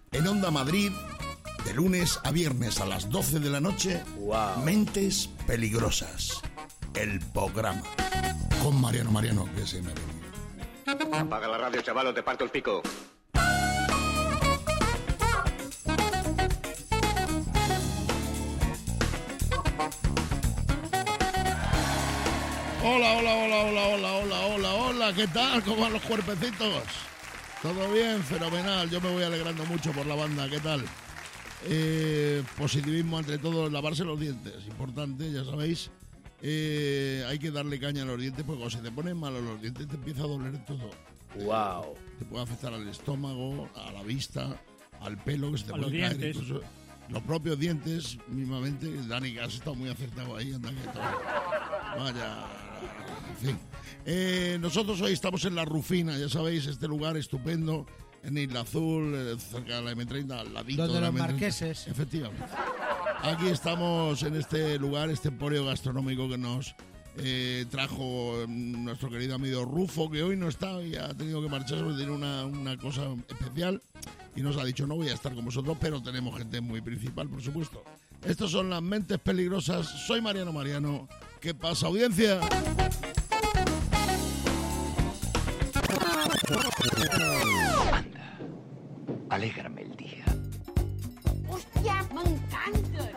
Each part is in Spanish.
En Onda Madrid, de lunes a viernes a las 12 de la noche, Wow. Mentes Peligrosas, el programa. Con Mariano, que se me ha venido. Apaga la radio, chaval, o te parto el pico. Hola, ¿qué tal? ¿Cómo van los cuerpecitos? ¿Todo bien? Fenomenal, yo me voy alegrando mucho por la banda, ¿qué tal? Positivismo ante todo, lavarse los dientes, importante, ya sabéis. Hay que darle caña a los dientes porque cuando se te ponen malos los dientes te empieza a doler todo. Wow. Te puede afectar al estómago, a la vista, al pelo, que se te A puede los caer, dientes. incluso los propios dientes, mismamente. Dani, que has estado muy acertado ahí, anda que todo. Vaya, en fin. Nosotros hoy estamos en La Rufina, ya sabéis, este lugar estupendo, en Isla Azul, cerca de la M30, al ladito Donde de la los M30. marqueses. Efectivamente. Aquí estamos en este lugar, este emporio gastronómico que nos trajo nuestro querido amigo Rufo, que hoy no está y ha tenido que marcharse porque tiene una cosa especial y nos ha dicho no voy a estar con vosotros, pero tenemos gente muy principal, por supuesto. Estos son las Mentes Peligrosas. Soy Mariano. ¿Qué pasa, audiencia? Anda, alégrame el día. ¡Hostia, me encanta!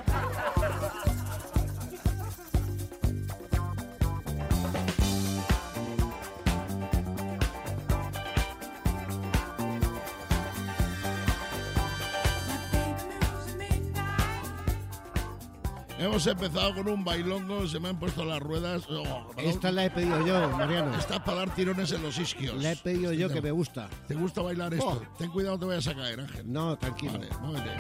Hemos empezado con un bailongo, se me han puesto las ruedas. Esta la he pedido yo, Mariano. Estás para dar tirones en los isquios. La he pedido yo, que me gusta. ¿Te gusta bailar esto? Oh. Ten cuidado, no te vayas a caer, Ángel. No, tranquilo. Vale, muévete.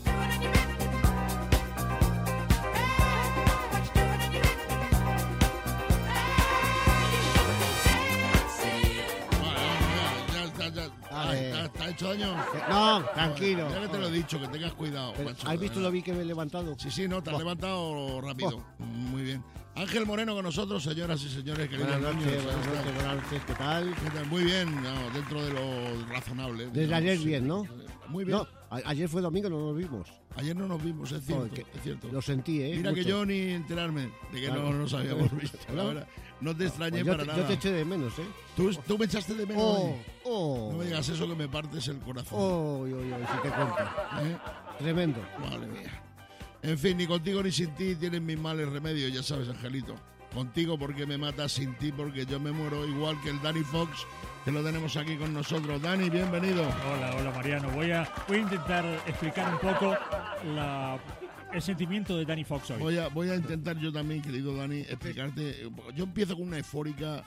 Vale. ¿Está hecho daño? No, tranquilo. Ya que te lo he dicho, que tengas cuidado. Pero, macho, ¿has visto de lo bien que me he levantado? Sí, no, te has Oh. levantado rápido. Muy bien. Ángel Moreno con nosotros, señoras y señores. Queridos Buenas niños, noches, buenas noches, ¿qué tal? ¿Qué tal? Muy bien, no, dentro de lo razonable. Desde digamos, ayer sí. bien, ¿no? Muy bien. No, ayer fue domingo, no nos vimos. Ayer no nos vimos, es cierto. Joder, Es cierto. Lo sentí, ¿eh? Mira que mucho. yo ni enterarme de que Claro. no nos habíamos visto. La ¿No? verdad. No te extrañé Pues yo, para nada. yo te eché de menos, ¿eh? ¿Tú me echaste de menos. Oh, hoy? oh. No me digas eso que me partes el corazón. Oh, si te cuento. ¿Eh? Tremendo. Madre mía. En fin, ni contigo ni sin ti tienen mis males remedios, ya sabes, Angelito. Contigo porque me matas, sin ti porque yo me muero, igual que el Danny Fox, que lo tenemos aquí con nosotros. Dani, bienvenido. Hola Mariano. Voy a intentar explicar un poco el sentimiento de Danny Fox hoy. Voy a intentar yo también, querido Dani, explicarte. Yo empiezo con una eufórica,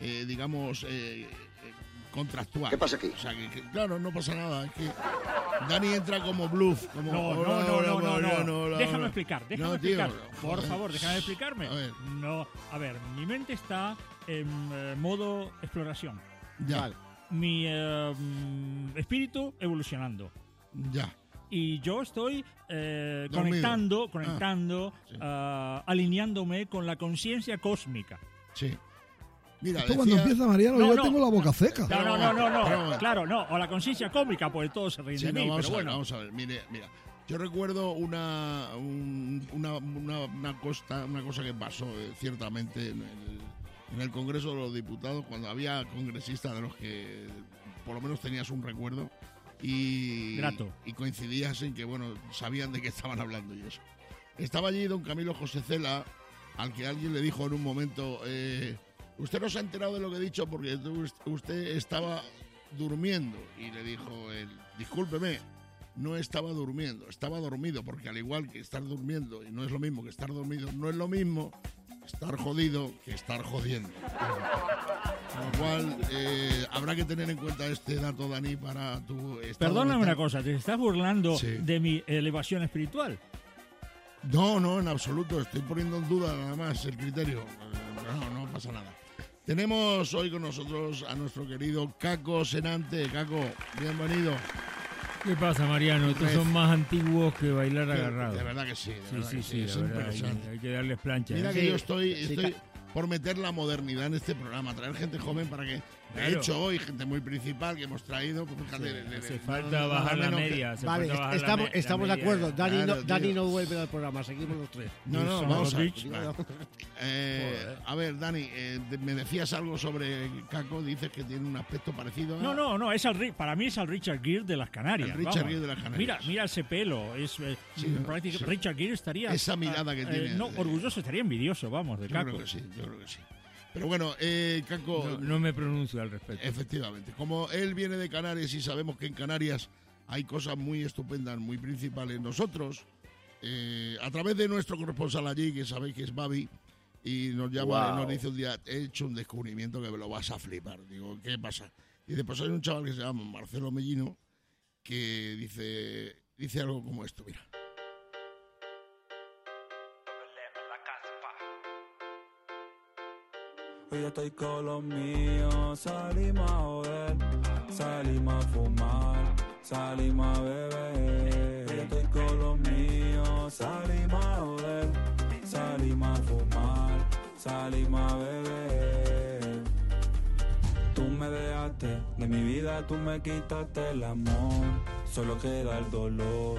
contractual. ¿Qué pasa aquí? O sea, que, claro, no pasa nada. Es que Dani entra como bluff. Como, No. Déjame explicar. No, tío, Por joder. favor, déjame explicarme. A ver. No, a ver, mi mente está en modo exploración. Ya, Vale. Mi espíritu evolucionando. ya. Y yo estoy Dormido. conectando, sí. alineándome con la conciencia cósmica. Sí. Mira, Esto cuando empieza Mariano, No, yo no. tengo la boca seca. No. Claro, no. O la conciencia cósmica, pues todos se ríen Sí, de no, mí, vamos, pero a ver, bueno. vamos a ver, mira. Yo recuerdo una cosa que pasó ciertamente en el Congreso de los Diputados, cuando había congresistas de los que por lo menos tenías un recuerdo y, Grato. y coincidías en que, bueno, sabían de qué estaban hablando y eso. Estaba allí don Camilo José Cela, al que alguien le dijo en un momento, usted no se ha enterado de lo que he dicho porque usted estaba durmiendo. Y le dijo él, discúlpeme, no estaba durmiendo, estaba dormido, porque al igual que estar durmiendo, y no es lo mismo que estar dormido, no es lo mismo estar jodido que estar jodiendo. Con lo cual, habrá que tener en cuenta este dato, Dani, para tu estado Perdóname mental. una cosa, ¿te estás burlando Sí. de mi elevación espiritual? No, en absoluto. Estoy poniendo en duda nada más el criterio. No pasa nada. Tenemos hoy con nosotros a nuestro querido Caco Senante. Caco, bienvenido. ¿Qué pasa, Mariano? Estos son más antiguos que bailar De agarrado. verdad que sí. de verdad que Sí, es la verdad, impresionante. hay que darles plancha. Mira ¿eh? que Sí, yo estoy por meter la modernidad en este programa, traer gente joven para que, de Claro. hecho, hoy gente muy principal que hemos traído, pues fíjate, Hace falta bajar la media. hace Vale, falta bajar estamos, la estamos de media. acuerdo. Dani, Claro, Dani tío. no vuelve al programa, seguimos los tres. No, Wilson vamos a ver. Rich. A ver, Dani, me decías algo sobre Caco, dices que tiene un aspecto parecido a... No, es para mí es el Richard Gere de las Canarias. El Richard vamos. Gere de las Canarias. Mira ese pelo, prácticamente sí. Richard Gere estaría... Esa mirada que tiene. No, orgulloso, estaría envidioso, vamos, de Yo Caco. creo que sí, yo creo que sí. Pero bueno, Caco, No me pronuncio al respecto. efectivamente, como él viene de Canarias y sabemos que en Canarias hay cosas muy estupendas, muy principales, nosotros, a través de nuestro corresponsal allí, que sabéis que es Babi, y nos llama y nos dice un día, he hecho un descubrimiento que me lo vas a flipar. Digo, ¿qué pasa? Dice, pues hay un chaval que se llama Marcelo Mellino, que dice algo como esto, mira. Hoy estoy con los míos, salimos a joder, salimos a fumar, salimos a beber. Hoy estoy con los míos, salimos a joder, salimos a fumar, salimos a beber. Tú me dejaste de mi vida, tú me quitaste el amor, solo queda el dolor.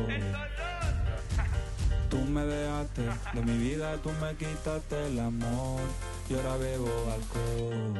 Tú me dejaste de mi vida, tú me quitaste el amor y ahora bebo alcohol.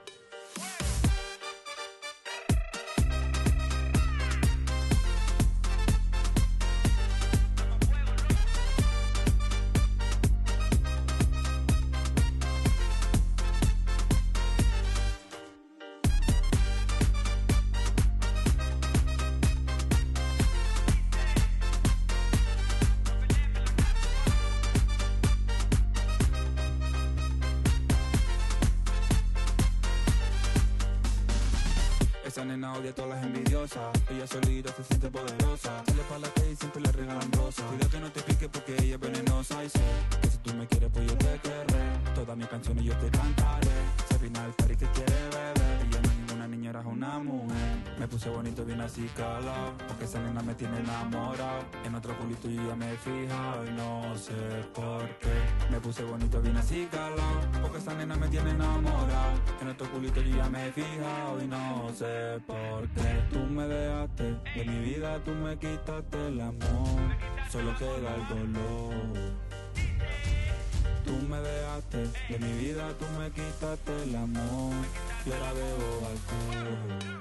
Esa nena odia a todas las envidiosas. Ella solita se siente poderosa. Sale pa' la calle y siempre le regalan rosas. Cuida que no te pique porque ella es venenosa. Y sé que si tú me quieres pues yo te querré. Todas mis canciones yo te cantaré. Se vino al party que quiere beber. Ella no es ninguna niñera, es una mujer. Me puse bonito bien así calado, porque esa nena me tiene enamorado. En otro culito yo ya me he fijado y no sé por qué. Me puse bonito bien así calado, porque esa nena me tiene enamorado. En otro culito yo ya me he fijado y no sé por qué. Tú me dejaste de mi vida, tú me quitaste el amor, solo queda el dolor. Tú me dejaste de mi vida, tú me quitaste el amor y ahora bebo alcohol.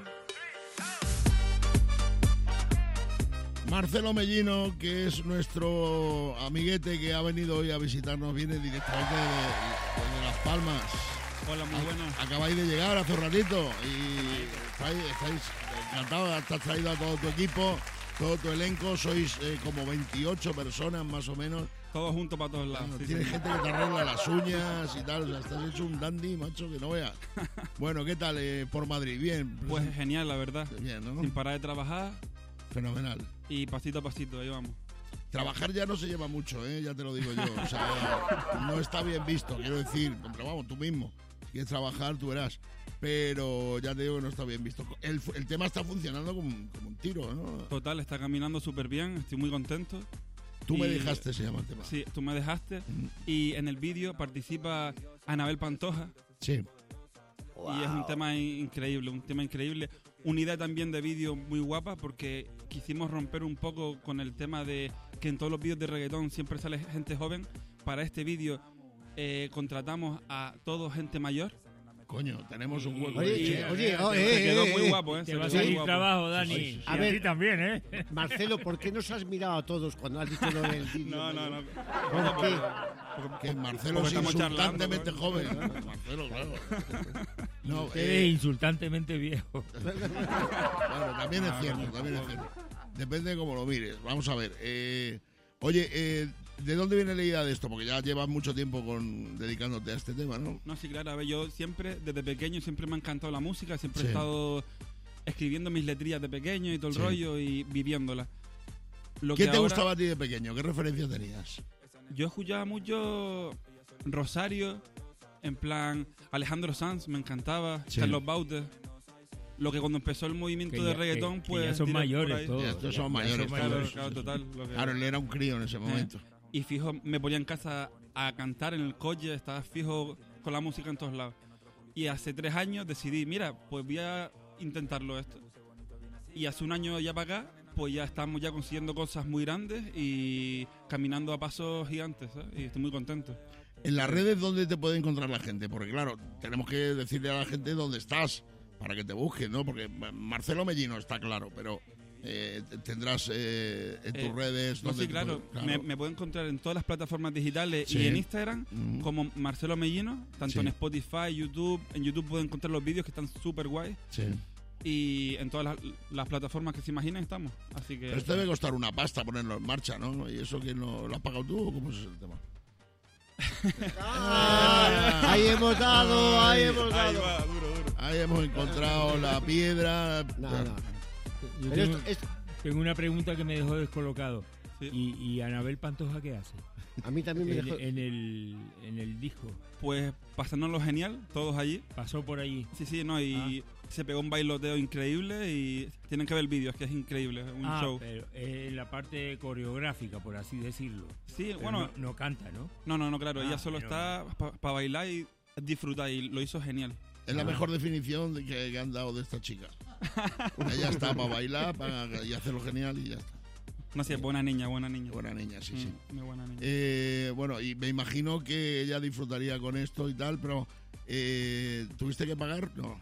Marcelo Mellino, que es nuestro amiguete que ha venido hoy a visitarnos, viene directamente de Las Palmas. Hola, muy buenas. Acabáis de llegar hace un ratito y estáis encantados, te has traído a todo tu equipo, todo tu elenco, sois como 28 personas más o menos. Todos juntos para todos lados. Sí, Tienes sí. gente que te arregla las uñas y tal, o sea, estás hecho un dandy, macho, que no veas. Bueno, ¿qué tal por Madrid? Bien. Pues genial, la verdad. Bien, ¿no? Sin parar de trabajar Fenomenal. y pasito a pasito, ahí vamos. Trabajar ya no se lleva mucho, ya te lo digo yo. O sea, no está bien visto, quiero decir. Pero vamos, tú mismo. Si quieres trabajar, tú verás. Pero ya te digo que no está bien visto. El tema está funcionando como un tiro, ¿no? Total, está caminando súper bien, estoy muy contento. Tú me Y- dejaste, se llama el tema. Sí, tú me dejaste. Y en el vídeo participa Anabel Pantoja. Sí. Y es un tema increíble, un tema increíble. Una idea también de vídeo muy guapa porque quisimos romper un poco con el tema de que en todos los vídeos de reggaetón siempre sale gente joven. Para este vídeo contratamos a todo gente mayor. Coño, tenemos un hueco. Oye, Se quedó muy guapo, Te se va a quedó muy salir guapo. trabajo, Dani. Sí, sí, sí. Y A a ver. ti también, ¿eh? Marcelo, ¿por qué nos has mirado a todos cuando has dicho lo del vídeo? No. ¿Por qué? Que Marcelo Porque es estamos charlando, insultantemente ¿no? joven. ¿no? Marcelo, claro. No, Usted es insultantemente viejo. bueno, también es cierto, también es cierto. Depende de cómo lo mires. Vamos a ver. Oye, ¿de dónde viene la idea de esto? Porque ya llevas mucho tiempo dedicándote a este tema, ¿no? No, sí, claro. A ver, yo siempre, desde pequeño, siempre me ha encantado la música. Siempre Sí. he estado escribiendo mis letrillas de pequeño y todo el Sí. rollo y viviéndola. Lo ¿Qué que te ahora- gustaba a ti de pequeño? ¿Qué referencias tenías? Yo escuchaba mucho Rosario, en plan Alejandro Sanz, me encantaba, Sí. Carlos Bautes. Lo que cuando empezó el movimiento Que de ya- reggaetón, que pues... ya son tiré por mayores ahí. todos. Ya, estos son Ya mayores, Claro, todos. claro, total. lo que- Claro, él era un crío en ese momento. Y fijo, me ponía en casa a cantar en el coche, estaba fijo con la música en todos lados. Y hace 3 años decidí, mira, pues voy a intentarlo esto. Y hace un año ya para acá, pues ya estamos ya consiguiendo cosas muy grandes y caminando a pasos gigantes, ¿sabes? Y estoy muy contento. En las redes, ¿dónde te puede encontrar la gente? Porque claro, tenemos que decirle a la gente dónde estás para que te busquen, ¿no? Porque Marcelo Mellino está claro, pero tendrás en tus redes... No, sí, claro. Me pueden encontrar en todas las plataformas digitales y en Instagram como Marcelo Mellino, tanto en Spotify, YouTube. En YouTube pueden encontrar los vídeos que están súper guay. Sí. Y en todas las plataformas que se imaginen estamos. Así que... Pero esto debe costar una pasta ponerlo en marcha, ¿no? ¿Y eso quién lo has pagado tú o cómo es el tema? Ahí hemos dado. Ahí va, duro. Ahí hemos encontrado la piedra. No. Yo Pero tengo una pregunta que me dejó descolocado. Sí. ¿Y Anabel Pantoja qué hace? A mí también me dejó... En el disco. Pues pasándonos genial, todos allí. Pasó por allí. Sí, no, y se pegó un bailoteo increíble y tienen que ver el vídeo, es que es increíble, es un show. Pero la parte coreográfica, por así decirlo. Sí, Pero bueno... No canta, ¿no? No, claro, ella solo está para bailar y disfrutar y lo hizo genial. Es la mejor definición que han dado de esta chica. Ella está para bailar y hacerlo genial y ya está. No sé, buena niña. Buena niña, sí. Muy buena niña. Bueno, y me imagino que ella disfrutaría con esto y tal, pero ¿tuviste que pagar? No.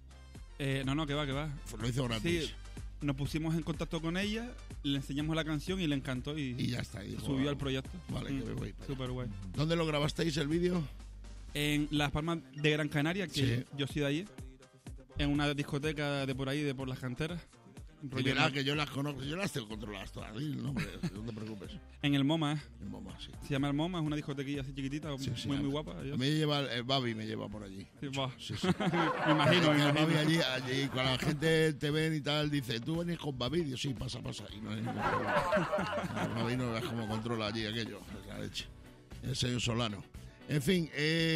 No, que va. Pues lo hizo gratis. Sí, nos pusimos en contacto con ella, le enseñamos la canción y le encantó y ya está. Y dijo, subió al proyecto. Vale, que me voy. Súper guay. ¿Dónde lo grabasteis el vídeo? En Las Palmas de Gran Canaria, que yo soy de allí, en una discoteca de por ahí, de por las canteras. Y verá que yo las conozco, yo las tengo controladas todas, no te preocupes. En el MoMA, El MoMA, sí. Se llama el MoMA, es una discotequilla así chiquitita, muy guapa. A mí el Babi me lleva por allí. Sí, va. Sí. Me imagino. El Babi allí, cuando la gente te ven y tal, dice, ¿tú venís con Babi? Yo, sí, pasa. Y no hay ningún problema. El Babi no ves cómo controla allí aquello, es la leche. El señor Solano. En fin,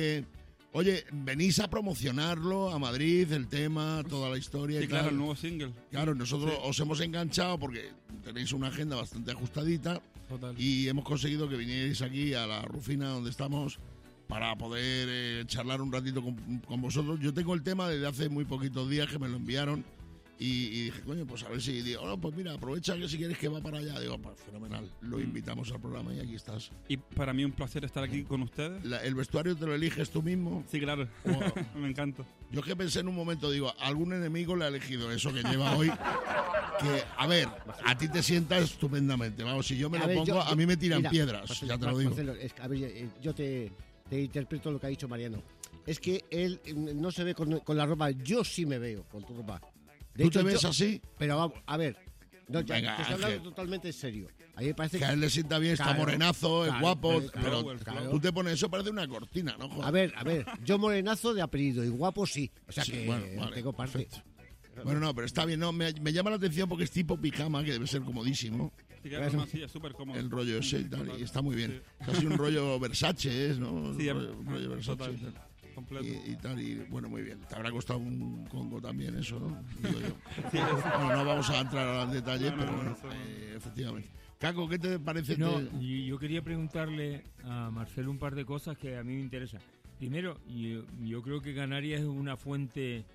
oye, venís a promocionarlo a Madrid, el tema, toda la historia. Sí, y claro, tal. el nuevo single. Claro, nosotros os hemos enganchado porque tenéis una agenda bastante ajustadita. Total. Y hemos conseguido que vinierais aquí a la Rufina donde estamos para poder charlar un ratito con vosotros. Yo tengo el tema desde hace muy poquitos días que me lo enviaron y dije, coño, pues a ver si digo, no, pues mira, aprovecha que si quieres que va para allá. Digo, pues fenomenal, lo invitamos al programa y aquí estás. Y para mí un placer estar aquí con ustedes. ¿El vestuario te lo eliges tú mismo? Sí, claro. Wow. Me encanta. Yo es que pensé en un momento, digo, algún enemigo le ha elegido eso que lleva hoy. Que, a ver, a ti te sienta estupendamente. Vamos, si yo me lo pongo, a mí me tiran mira, piedras, Marcelo, ya te lo digo. Marcelo, a ver, yo te interpreto lo que ha dicho Mariano. Es que él no se ve con la ropa, yo sí me veo con tu ropa. ¿Tú te ves así? Pero vamos, a ver, no, ya, Venga, te estoy hablando Ángel. totalmente en serio. A mí me parece Que a él le sienta bien, está Claro, morenazo, es claro, guapo, claro, pero claro. tú te pones eso, parece una cortina, ¿no? Joder. A ver, yo morenazo de apellido y guapo sí. O sea Sí, que bueno, vale, tengo parte. perfecto. Bueno, no, pero está bien, no, me llama la atención porque es tipo pijama, que debe ser comodísimo, Sí, claro, no, sí, es súper cómodo. el rollo ese y tal, Total. y está muy bien. Sí. Casi un rollo Versace, ¿es, no? Sí, un rollo Versace total. y tal. Completo. Y tal, y bueno, muy bien. Te habrá costado un congo también eso, ¿no? Digo yo. Bueno, no vamos a entrar al detalle, No, pero no, bueno, eso no. efectivamente. Caco, ¿qué te parece? No, yo quería preguntarle a Marcelo un par de cosas que a mí me interesan. Primero, yo creo que Canarias es una fuente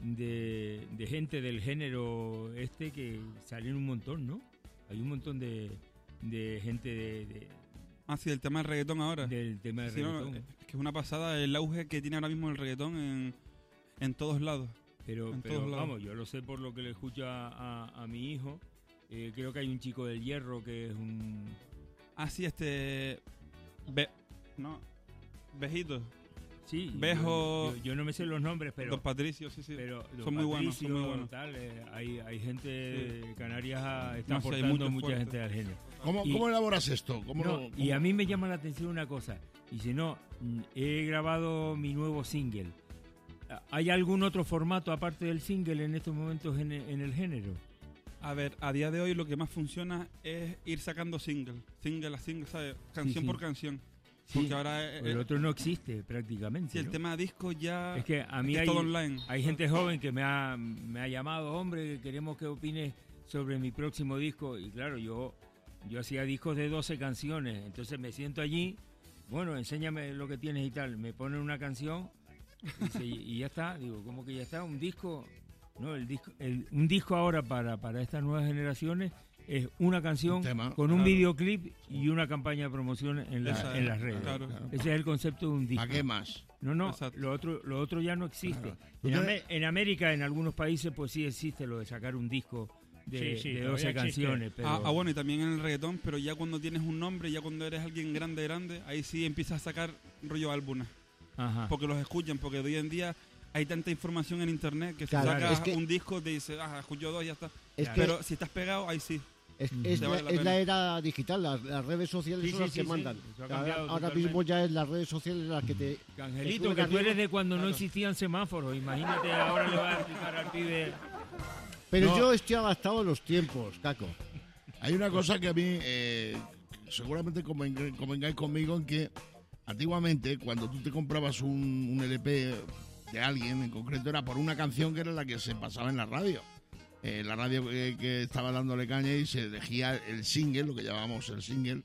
de gente del género que salen un montón, ¿no? Hay un montón de gente Sí, el tema del reggaetón ahora. del tema de Sí, no, reggaetón. es que es una pasada el auge que tiene ahora mismo el reggaetón en todos lados. Pero todos lados. vamos, yo lo sé por lo que le escucho a mi hijo. Creo que hay un chico del Hierro que es un... Sí, Bejito, Sí, Bejo, yo no me sé los nombres, pero... Don Patricio, sí. Pero Son muy buenos, son muy buenos. Tal, hay gente de Canarias está No, sí, hay aportando mucho mucha fuerte. gente al género. ¿Cómo elaboras esto? Y a mí me llama la atención una cosa. Dice, he grabado mi nuevo single. ¿Hay algún otro formato aparte del single en estos momentos en el género? A ver, a día de hoy lo que más funciona es ir sacando single a single, ¿sabes? Canción sí. por canción. Sí, Porque ahora el otro no existe prácticamente. si el ¿no? tema disco ya Es que a mí es todo online. hay gente joven que me ha llamado, hombre, queremos que opines sobre mi próximo disco. Y claro, yo hacía discos de 12 canciones, entonces me siento allí bueno, enséñame lo que tienes y tal. Me ponen una canción dice, y ya está. Digo, ¿cómo que ya está? Un disco. No, un disco ahora para estas nuevas generaciones es una canción con un videoclip y una campaña de promoción en las redes. Claro. Ese es el concepto de un disco. ¿Para qué más? No, lo otro ya no existe. En América, en algunos países, pues sí existe lo de sacar un disco de 12 canciones. Pero... bueno, y también en el reggaetón, pero ya cuando tienes un nombre, ya cuando eres alguien grande, ahí sí empiezas a sacar rollo álbumes. Ajá. Porque los escuchan, porque hoy en día hay tanta información en internet que si Claro, sacas es que- un disco te dice, escucho 2 y ya está. Es Pero si estás pegado, ahí sí. Es Te vale la la pena. era digital, las redes sociales Sí, son sí, las que sí, mandan. eso ha cambiado Ahora totalmente. mismo ya es las redes sociales las que te... Angelito, que tú eres de cuando no existían semáforos. Imagínate, ahora le vas a explicar al pibe... Pero No. yo estoy adaptado a los tiempos, Caco. Hay una cosa que a mí, seguramente convengáis conmigo, en que antiguamente, cuando tú te comprabas un LP de alguien en concreto, era por una canción que era la que se pasaba en la radio. La radio que estaba dándole caña, y se elegía el single, lo que llamábamos el single,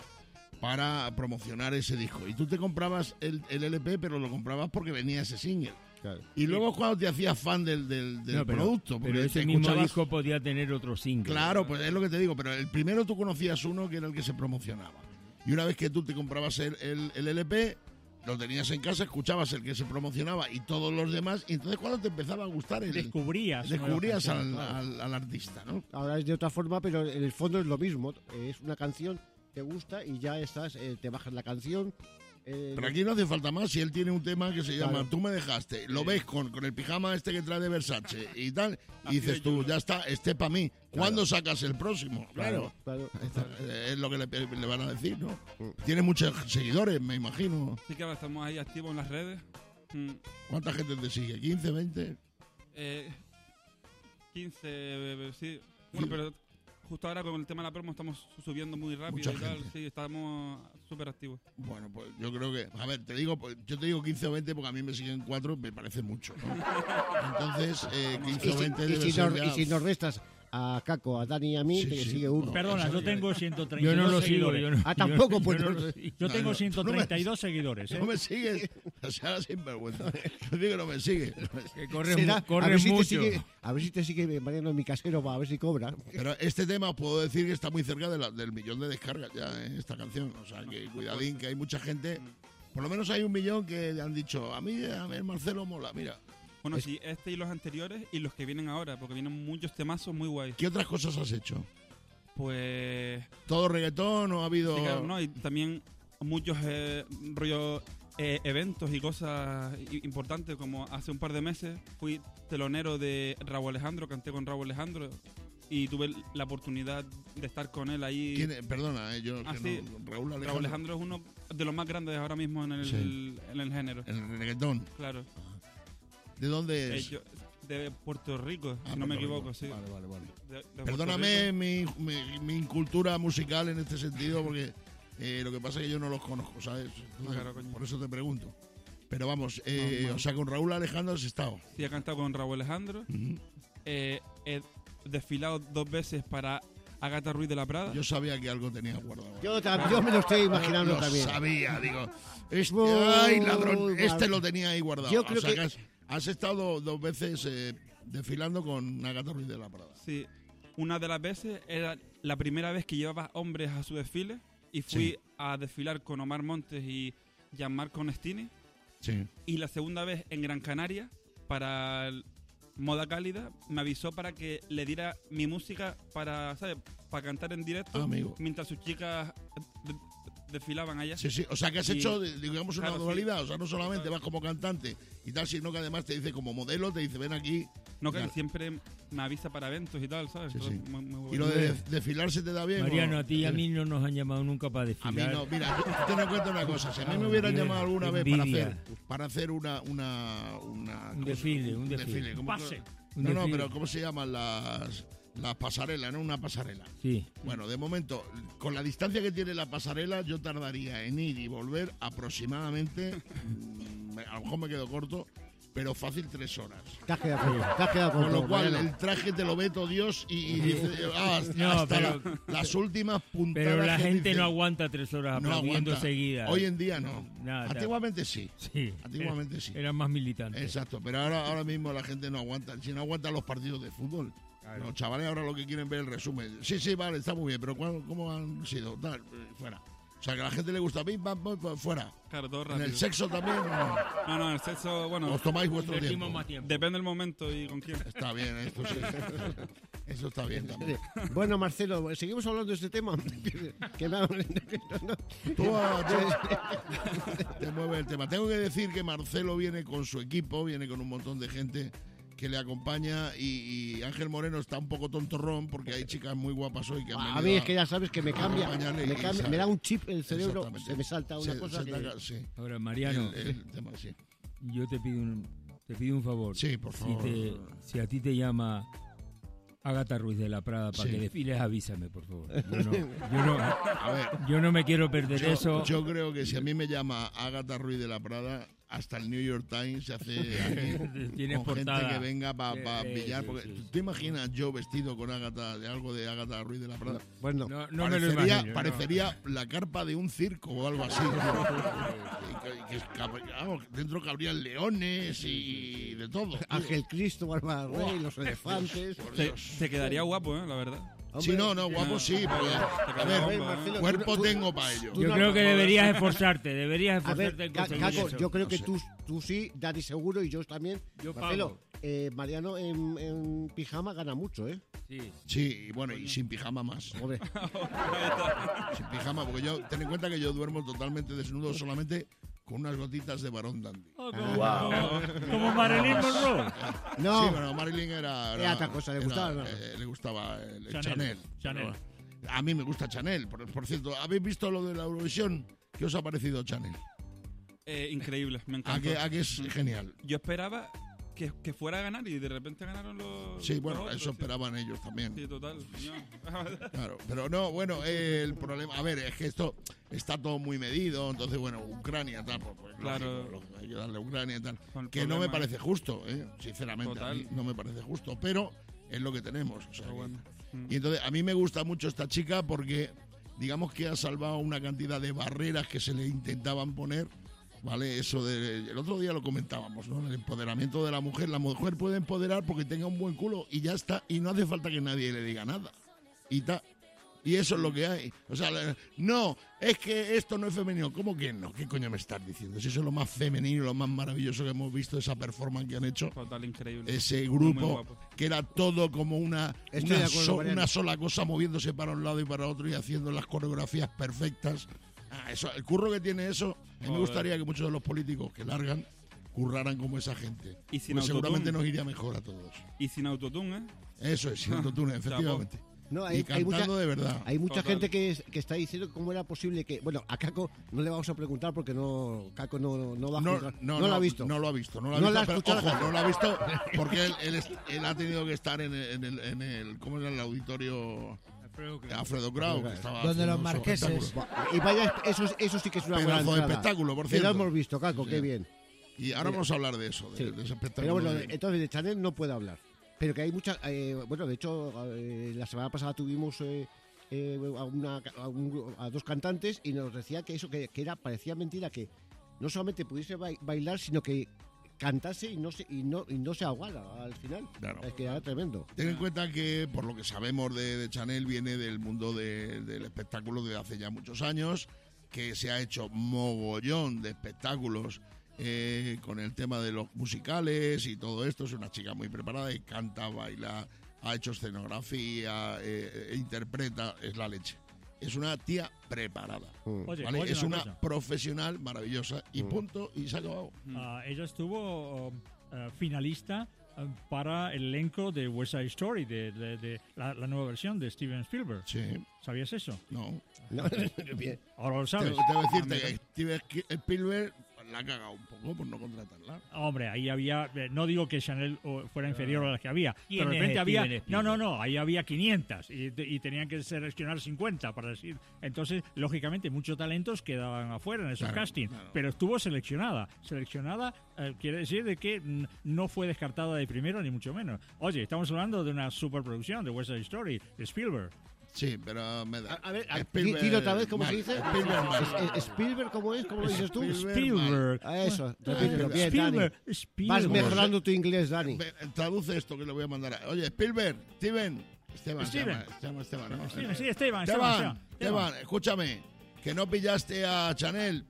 para promocionar ese disco. Y tú te comprabas el LP, pero lo comprabas porque venía ese single. Claro. Y luego cuando te hacías fan del No, producto. Pero porque ese te mismo escuchabas- disco podía tener otro single. Claro, pues es lo que te digo, pero el primero tú conocías uno que era el que se promocionaba. Y una vez que tú te comprabas el LP, lo tenías en casa, escuchabas el que se promocionaba y todos los demás, y entonces cuando te empezaba a gustar Descubrías descubrías nuevas canciones, al artista, ¿no? Ahora es de otra forma, pero en el fondo es lo mismo. Es una canción, te gusta y ya estás, te bajas la canción. Pero aquí no hace falta más. Si él tiene un tema que se llama Claro. Tú me dejaste, lo ves con el pijama este que trae de Versace y tal, y dices tú, ya está, este para mí. ¿Cuándo sacas el próximo? Claro. Claro. Es lo que le van a decir, ¿no? Tiene muchos seguidores, me imagino. Así que ahora estamos ahí activos en las redes. ¿Cuánta gente te sigue? ¿15, 20? 15, sí. Bueno, pero justo ahora con el tema de la promo estamos subiendo muy rápido Mucha y tal. gente. Sí, estamos súper activos. Bueno, pues yo creo que... A ver, yo te digo 15 o 20 porque a mí me siguen 4, me parece mucho, ¿no? Entonces, 15 o 20 debe ser ya... Y si nos restas a Caco, a Dani y a mí, Sí, te sí. sigue uno. Perdona, Eso yo ya tengo es. 132 Yo no lo sigo. seguidores. Tampoco, pues. yo no no- lo sigo. Yo tengo No, 132 seguidores. No me sigues, o sea, sinvergüenza. Yo digo que no me sigue. Que corres, Será- a corres ver si te mucho. sigue, a ver si te sigue Mariano en mi casero, va, a ver si cobra. Pero este tema os puedo decir que está muy cerca del millón de descargas ya, esta canción. O sea, que cuidadín, que hay mucha gente... Por lo menos hay 1 millón que han dicho, a mí Marcelo mola, mira. Bueno, sí, este y los anteriores y los que vienen ahora, porque vienen muchos temazos muy guays. ¿Qué otras cosas has hecho? Pues... ¿Todo reggaetón o ha habido...? Sí, claro, ¿no? Y también muchos rollo eventos y cosas importantes, como hace un par de meses fui telonero de Raúl Alejandro, canté con Raúl Alejandro y tuve la oportunidad de estar con él ahí. ¿Quién es? Perdona, yo... Ah, que sí. no- Raúl Alejandro. Raúl Alejandro es uno de los más grandes ahora mismo en el, Sí. en el género. El reggaetón. Claro. ¿De dónde es? De Puerto Rico, Ah, si no me Puerto equivoco, Rico. sí. Vale. De Puerto Perdóname Rico. mi incultura musical en este sentido, porque lo que pasa es que yo no los conozco, ¿sabes? Entonces, Claro, coño. por eso te pregunto. Pero vamos, No. o sea, con Raúl Alejandro has estado. Sí, he cantado con Raúl Alejandro. Ujú. He desfilado 2 veces para Agatha Ruiz de la Prada. Yo sabía que algo tenía guardado. Yo me lo estoy imaginando lo también. sabía, digo. Muy Ay, ladrón, mal. este lo tenía ahí guardado. Yo creo o sea, que- has estado 2 veces desfilando con Agatha Ruiz de la Prada. Sí, una de las veces era la primera vez que llevaba hombres a su desfile y fui Sí. a desfilar con Omar Montes y Gianmarco Onestini. Sí. Y la segunda vez en Gran Canaria, para el Moda Cálida, me avisó para que le diera mi música para, ¿sabes? Para cantar en directo Ah, amigo. mientras sus chicas desfilaban allá. Sí, sí. O sea, que has Y- hecho, digamos, una claro, sí. dualidad. O sea, no solamente vas como cantante y tal, sino que además te dice como modelo, te dice, ven aquí. No, que Claro. siempre me avisa para eventos y tal, ¿sabes? Sí, Todo sí. muy, muy bueno. ¿Y lo de desfilar se te da bien? Mariano, o- a ti y a mí no nos han llamado nunca para A mí desfilar. no, mira, yo te doy cuenta una cosa, si a mí me hubieran Envidia, llamado alguna vez envidia. para hacer un desfile, un desfile. ¿cómo Pase. que- Un No, desfile. pero ¿cómo se llaman las pasarelas, no? Una pasarela. Sí. Bueno, de momento, con la distancia que tiene la pasarela, yo tardaría en ir y volver aproximadamente, a lo mejor me quedo corto, pero fácil 3 horas. Te has quedado Con lo todo, cual, Mariano. el traje te lo ve todo Dios y dice, No, hasta pero- las últimas puntadas. Pero la que gente dice, no aguanta 3 horas no aplaudiendo aguanta. seguidas. Hoy en día no. Nada, Antiguamente sí. Sí. Antiguamente sí. Eran más militantes. Exacto, pero ahora mismo la gente no aguanta. Si no aguantan los partidos de fútbol. Claro. Los chavales ahora lo que quieren ver es el resumen. Sí, vale, está muy bien, pero ¿cómo han sido? Tal, fuera. O sea, que a la gente le gusta, pim, pam, pam, fuera. Claro, todo En rápido. el sexo también, no. No, el sexo, bueno, Os tomáis vuestro Invertimos tiempo. más tiempo. depende del momento y con quién. Está bien, esto sí. Eso está bien también. Bueno, Marcelo, seguimos hablando de este tema. Que me ha- Tú te mueve el tema. Tengo que decir que Marcelo viene con su equipo, viene con un montón de gente que le acompaña y Ángel Moreno está un poco tontorrón porque hay chicas muy guapas hoy que han A venido mí es que ya sabes que me cambia, acompañarle me, y cambia, sabe. me da un chip el cerebro, Exactamente. se me salta una Se- cosa se que... taca- sí. Ahora, Mariano, El tema, sí. yo te pido un favor. Sí, por favor. Si a ti te llama Ágata Ruiz de la Prada para Sí. que desfiles, avísame, por favor. A ver, Yo no me quiero perder eso. yo creo que si a mí me llama Ágata Ruiz de la Prada, hasta el New York Times se hace aquí Tienes con gente portada. que venga para pillar. sí, Porque, sí. ¿tú te imaginas yo vestido con Ágata, de algo de Ágata Ruiz de la Prada? Bueno, No me lo imagino. Parecería la carpa de un circo o algo así. Vamos, dentro cabrían leones y de todo. tío. Ángel Cristo, Bárbara Rey, los elefantes... Por Te, Dios. te quedaría guapo, la verdad. Sí, no, guapo sí. Porque, a ver, Marcelo, cuerpo tú- tengo para ello. tú Yo no- creo que deberías esforzarte A ver, en conseguir Caco, eso. yo creo que No sé. tú sí, Dani seguro y yo también. Yo Marcelo, Mariano en pijama gana mucho, ¿eh? Sí. Sí, y bueno, y sin pijama más. Joder. Sin pijama, porque yo, ten en cuenta que yo duermo totalmente desnudo solamente con unas gotitas de Barón Dandy. Como Marilyn Monroe. No, Sí, bueno, Marilyn era otra cosa, le gustaba, ¿no? le gustaba el Chanel. Chanel. Chanel. Pero, a mí me gusta Chanel. Por cierto, ¿habéis visto lo de la Eurovisión? ¿Qué os ha parecido Chanel? Increíble, me ¿A encanta. que es genial? Yo esperaba que fuera a ganar y de repente ganaron los. Sí, bueno, los otros, eso sí. esperaban ellos también. Sí, total. No. Claro, pero no, bueno, el problema, a ver, es que esto está todo muy medido, entonces, bueno, Ucrania, tal, pues Claro. lógico, hay que darle a Ucrania y tal, Con el que no me problema. parece justo, sinceramente, a mí Total. no me parece justo, pero es lo que tenemos. O sea, Pero bueno. y entonces, a mí me gusta mucho esta chica porque, digamos que ha salvado una cantidad de barreras que se le intentaban poner. ¿Vale? Eso el otro día lo comentábamos, ¿no? El empoderamiento de la mujer puede empoderar porque tenga un buen culo y ya está, y no hace falta que nadie le diga nada. Y eso es lo que hay. O sea, no, es que esto no es femenino. ¿Cómo que no? ¿Qué coño me estás diciendo? Si eso es lo más femenino, lo más maravilloso que hemos visto, esa performance que han hecho, Total, increíble. ese Muy, muy grupo, guapo. que era todo como Estoy de acuerdo, Mariano. una sola cosa, moviéndose para un lado y para otro y haciendo las coreografías perfectas. Eso, el curro que tiene eso, a mí me Joder. gustaría que muchos de los políticos que largan curraran como esa gente. Y sin Pues seguramente autotune. nos iría mejor a todos. Y sin autotune, ¿eh? Eso es, sin autotune, efectivamente. No, Y cantando de verdad. Hay mucha Total. gente que está diciendo cómo era posible que... Bueno, a Caco no le vamos a preguntar porque Caco no va a juzgar. No lo ha visto. No lo ha visto. No lo ha No visto, la ha pero, escuchado. ojo, no lo ha visto porque él ha tenido que estar en el ¿cómo era el auditorio? Alfredo Grau, que estaba Donde haciendo los su marqueses. espectáculo. Y vaya, eso sí que es una buena Pedazo de entrada. espectáculo, por Que lo cierto. hemos visto, Caco, qué bien. Y ahora vamos a hablar de eso, Sí. de ese espectáculo. Pero bueno, de- entonces de Chanel no puedo hablar. Pero que hay muchas... bueno, de hecho, la semana pasada tuvimos a dos cantantes y nos decía que eso que parecía mentira, que no solamente pudiese bailar, sino que cantase y no se ahogara al final. Claro. Es que era tremendo. Ten en cuenta que, por lo que sabemos de Chanel, viene del mundo del espectáculo de hace ya muchos años, que se ha hecho mogollón de espectáculos con el tema de los musicales y todo esto. Es una chica muy preparada y canta, baila, ha hecho escenografía, interpreta, es la leche. Es una tía preparada. Oye, ¿vale? oye, Es una cosa. profesional maravillosa y punto, y se ha acabado. Ella estuvo finalista para el elenco de West Side Story, de la nueva versión de Steven Spielberg. Sí, ¿Sabías eso? no. No, bien. Ahora lo Te sabes. voy a decirte que Steven Spielberg, la ha cagado un poco por no contratarla. Hombre, ahí había, no digo que Chanel fuera inferior a las que había, ¿Quién pero de es repente había, Steven Spielberg? no, ahí había 500 y tenían que seleccionar 50 para decir. Entonces, lógicamente, muchos talentos quedaban afuera en esos Claro, castings, claro. pero estuvo seleccionada. Seleccionada quiere decir de que no fue descartada de primero, ni mucho menos. Oye, estamos hablando de una superproducción de West Side Story, de Spielberg. Sí, pero me da. A ver, Spielberg, dilo otra vez, ¿cómo mal. se dice? Spielberg, mal. Spielberg, ¿cómo es? ¿Cómo lo dices tú? Spielberg. A eso, repítelo. Bien, Spielberg. Dani. Spielberg. Vas mejorando tu inglés, Dani. Traduce esto que le voy a mandar. Oye, Spielberg, Esteban, Steven. se llama ¿no? Steven, sí, Esteban, Esteban, escúchame, que no pillaste a Chanel.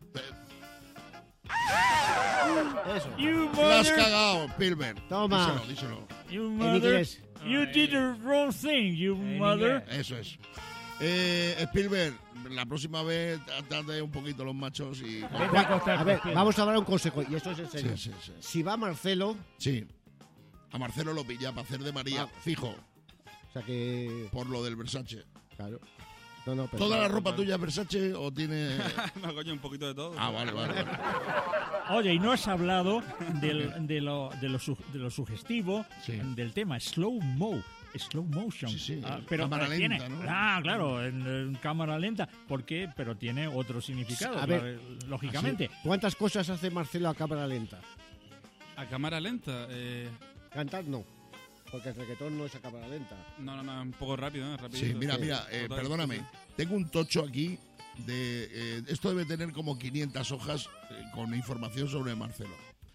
Eso. You La has mother, cagado, Spielberg. Toma. Díselo. you En mother, inglés. you did the wrong thing, you En mother. inglés. Eso es. Spielberg, la próxima vez trate un poquito los machos y... Vete a acostarte, A ver, Spielberg. vamos a dar un consejo, y esto es en Sí, serio. sí, sí. Si va Marcelo, Sí. A Marcelo lo pilla para hacer de María, fijo, o sea que... por lo del Versace. Claro. No, no, pero... ¿Toda la ropa tuya es Versace o tiene...? No, coño, un poquito de todo. Ah, vale. Oye, y no has hablado de lo sugestivo Sí. del tema slow motion. Sí, sí, pero cámara tiene, lenta, ¿no? Claro, en cámara lenta. ¿Por qué? Pero tiene otro significado, A ver, lógicamente. ¿Cuántas cosas hace Marcelo a cámara lenta? A cámara lenta. Cantar no, porque el reggaetón no es a cámara lenta. No, un poco rápido, ¿no? Rapidito. Sí, mira, Total, perdóname. sí. Tengo un tocho aquí de... esto debe tener como 500 hojas con información sobre Marcelo.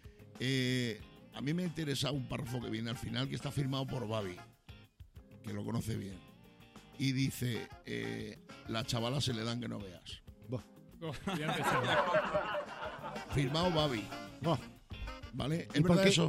A mí me interesa un párrafo que viene al final que está firmado por Babi, que lo conoce bien. Y dice, la chavala se le dan que no veas. Ya empezamos. Firmado Babi, Oh, ¿vale? ¿Y ¿Es por verdad qué? eso?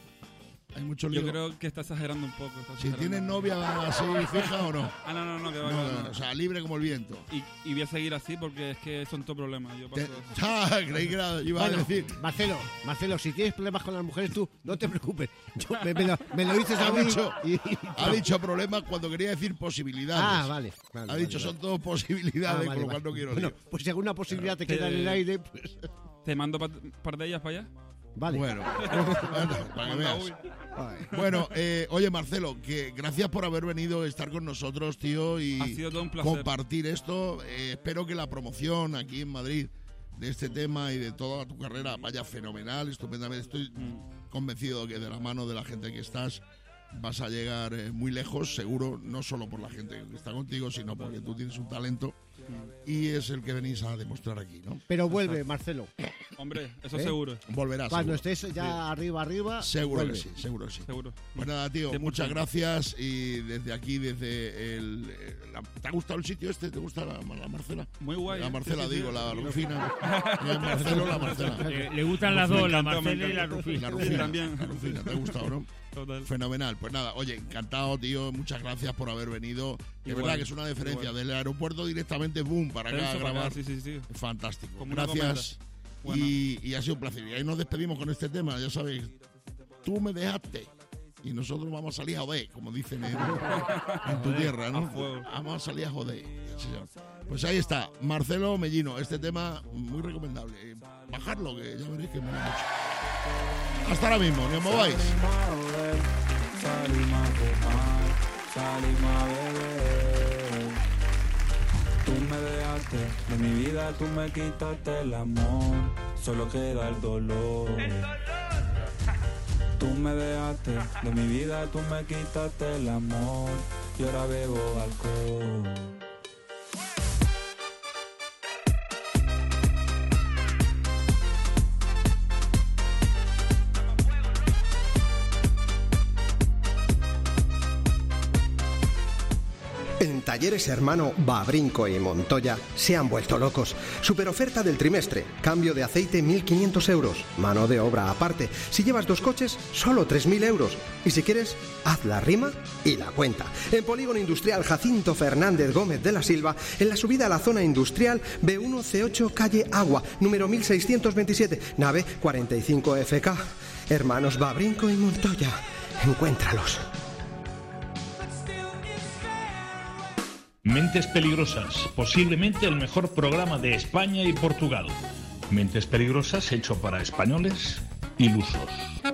Hay mucho lío. Yo creo que está exagerando un poco. está Si exagerando. tienes novia así fija o no. Ah, no, que va, No, que va, no. o sea, libre como el viento. Y voy a seguir así porque es que son todos problemas. Yo paso Te- creí que iba a Bueno, decir. Marcelo, si tienes problemas con las mujeres tú, no te preocupes. Me lo dices a Ha mí. dicho- y- Ha dicho problemas cuando quería decir posibilidades. Ah, vale. Ha dicho son todos posibilidades, con lo cual no quiero Bueno, lío. pues si alguna posibilidad te Claro. queda en el aire, pues... Te mando par de ellas para allá. Vale. Bueno, para que veas. Ay. Bueno, oye Marcelo, que gracias por haber venido a estar con nosotros, tío, y Ha sido todo un placer. compartir esto. Espero que la promoción aquí en Madrid de este tema y de toda tu carrera vaya fenomenal, estupendamente. Estoy convencido que de la mano de la gente que estás vas a llegar muy lejos, seguro, no solo por la gente que está contigo, sino porque tú tienes un talento y es el que venís a demostrar aquí, ¿no? Pero vuelve, Marcelo. Hombre, eso ¿Eh? seguro. Volverás. Cuando seguro. estés ya arriba, Seguro vuelve. que sí, seguro que sí. Seguro. Pues nada, tío, 100%. muchas gracias y desde aquí, desde ¿te ha gustado el sitio este? ¿Te gusta la Marcela? Muy guay. La Marcela, Sí, sí, digo, sí. la Rufina. El Marcelo, la Marcela. Le gustan las dos, la Me encantó, Marcela y la me Rufina. La Rufina, también. la Rufina, ¿te ha gustado, no? Total. Fenomenal. Pues nada, oye, encantado, tío. Muchas gracias por haber venido. De Igual, verdad que es una diferencia. igual. Del aeropuerto directamente, boom, para acá a Eso para grabar. acá, sí. Fantástico. Como una Gracias. Bueno. Y ha sido un placer. Y ahí nos despedimos con este tema. Ya sabéis, tú me dejaste y nosotros vamos a salir a joder, como dicen en tu tierra, ¿no? a fuego. Vamos a salir a joder. Sí, señor. Pues ahí está, Marcelo Mellino. Este tema muy recomendable. Bajarlo, que ya veréis que mola mucho. Hasta ahora mismo, ni os mováis. Salimos a fumar, salimos a beber. Tú me dejaste de mi vida, tú me quitaste el amor. Solo queda el dolor. Tú me dejaste de mi vida, tú me quitaste el amor. Y ahora bebo alcohol. En Talleres Hermano Babrinco y Montoya se han vuelto locos. Superoferta del trimestre. Cambio de aceite 1.500 euros. Mano de obra aparte. Si llevas 2 coches, solo 3.000 euros. Y si quieres, haz la rima y la cuenta. En Polígono Industrial Jacinto Fernández Gómez de la Silva, en la subida a la zona industrial B1C8 Calle Agua, número 1627, nave 45FK. Hermanos Babrinco y Montoya. Encuéntralos. Mentes Peligrosas, posiblemente el mejor programa de España y Portugal. Mentes Peligrosas, hecho para españoles ilusos.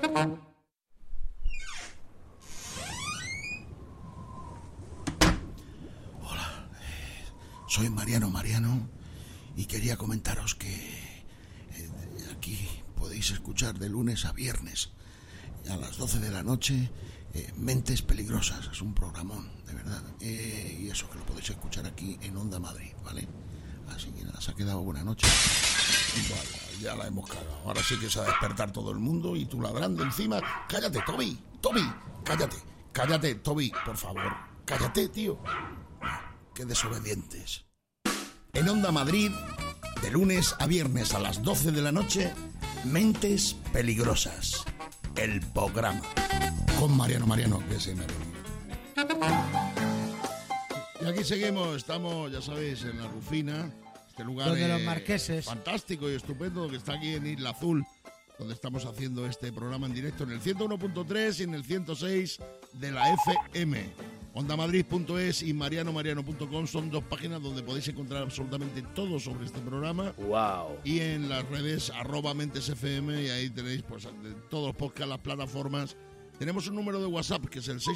Hola, soy Mariano y quería comentaros que aquí podéis escuchar de lunes a viernes a las 12 de la noche Mentes Peligrosas. Es un programón, de verdad. Y eso que lo podéis escuchar aquí en Onda Madrid, ¿vale? Así que nada, se ha quedado buena noche. Vale, ya la hemos cagado. Ahora sí que se va a despertar todo el mundo y tú ladrando encima. ¡Cállate, Toby! ¡Cállate, Toby! Por favor, cállate, tío. ¡Qué desobedientes! En Onda Madrid, de lunes a viernes a las 12 de la noche, Mentes Peligrosas. El programa. Con Mariano, que se me ha venido. Y aquí seguimos, estamos, ya sabéis, en La Rufina, este lugar donde los marqueses. Fantástico y estupendo que está aquí en Isla Azul, donde estamos haciendo este programa en directo en el 101.3 y en el 106 de la FM. Ondamadrid.es y marianomariano.com son dos páginas donde podéis encontrar absolutamente todo sobre este programa. ¡Wow! Y en las redes @mentesfm, y ahí tenéis pues de todos los podcasts, las plataformas. Tenemos un número de WhatsApp que es el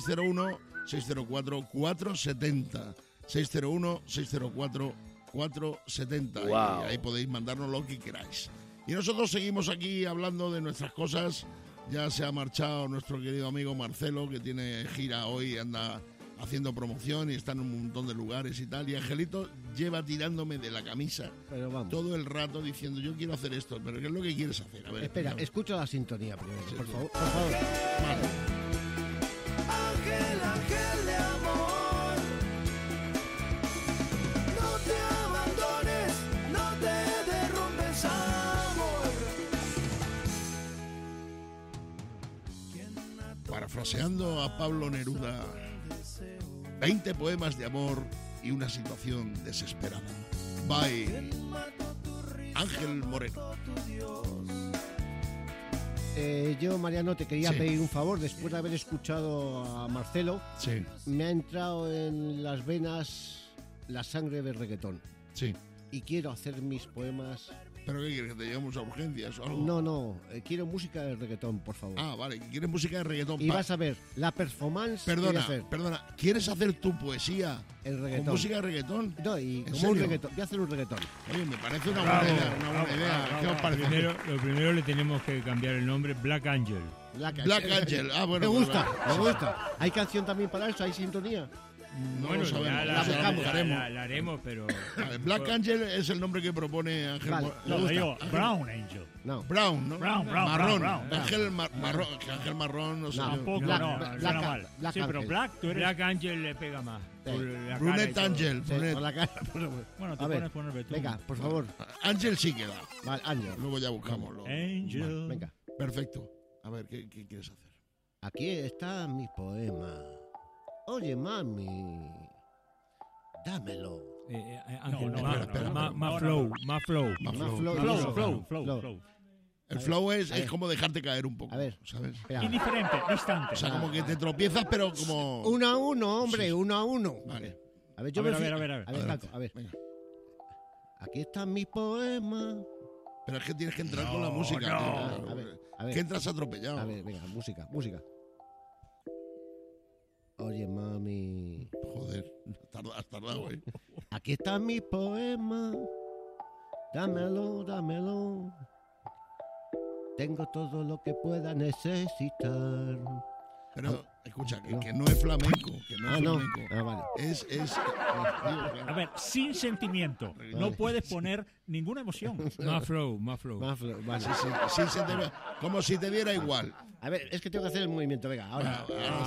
601-604-470. 601-604-470. Wow. Y ahí podéis mandarnos lo que queráis. Y nosotros seguimos aquí hablando de nuestras cosas. Ya se ha marchado nuestro querido amigo Marcelo, que tiene gira hoy, anda haciendo promoción y está en un montón de lugares y tal. Y Angelito lleva tirándome de la camisa todo el rato diciendo, yo quiero hacer esto, pero ¿qué es lo que quieres hacer? A ver, espera, mira. escucha la sintonía primero, Sí, por sí. favor. Vale. Ángel de amor, no te abandones, no te derrumbes, amor. Parafraseando a Pablo Neruda, 20 poemas de amor y una situación desesperada. By Ángel Moreno. Yo, Mariano, te quería Sí. pedir un favor. Después de haber escuchado a Marcelo, Sí. me ha entrado en las venas la sangre del reggaetón. Sí. Y quiero hacer mis poemas. ¿Pero qué quieres? ¿Que te llevemos a urgencias o algo? No, quiero música de reggaetón, por favor. Ah, vale, ¿quieres música de reggaetón? Y vas a ver, la performance. Perdona, quiero hacer. perdona, ¿quieres hacer tu poesía El reggaetón. con música de reggaetón? No, y ¿En como un serio? reggaetón. Voy a hacer un reggaetón. Oye, me parece una Bravo, buena idea, una buena bravo, idea. bravo, ¿Qué os parece? Lo primero le tenemos que cambiar el nombre, Black Angel. Black Angel. Ah, bueno. Me gusta, pues, me gusta. ¿Hay canción también para eso? ¿Hay sintonía? No Bueno, lo sabemos, ya la buscaremos. la haremos, pero... Vale, Black Angel es el nombre que propone Ángel. Vale, me gusta. digo, Ángel- Brown Angel. No. Brown, ¿no? Brown, marrón. Brown. Ángel marrón, que Ángel marrón, no sé. yo. Tampoco, Black- no, Black- suena Black- mal. Black Sí, pero Angel. Black, tú eres... Black Angel le pega más. Sí. por la cara y Brunette todo. Angel. Sí, Brunette. con la cara. Bueno, te A ver, pones betún. venga, por favor. Ángel sí queda. Vale, Ángel. Luego ya buscamos. Angel. Venga. Perfecto. A ver, ¿qué quieres hacer? Aquí está mi poema. Oye, mami. Dámelo. Ángel, No, más, espera, más- no, más no, flow, no. más flow. Más Más flow. flow. Flow. El flow es a ver. como dejarte caer un poco. A ver. ¿Sabes? Espera. Indiferente, distante. O sea, como que te tropiezas, pero como. 1-1, hombre, Sí. 1-1. Vale. A ver, yo A me ver, fui- a ver. A ver, Adelante. Paco, a ver. Venga. Aquí está mi poema. Pero es que tienes que entrar con la música. no. tío. A ver, a ver. Que entras atropellado. A ver, venga, música. Oye, mami. Joder, has tardado, ¿eh? Aquí está mi poema. Dámelo. Tengo todo lo que pueda necesitar. Pero, escucha, no. que no es flamenco. Que no es No. flamenco. Ah, vale. Es A ver, sin sentimiento. No puedes poner ninguna emoción. Más flow, más flow. Vale. sí, como si te diera igual. A ver, es que tengo que hacer el movimiento. Venga, ahora.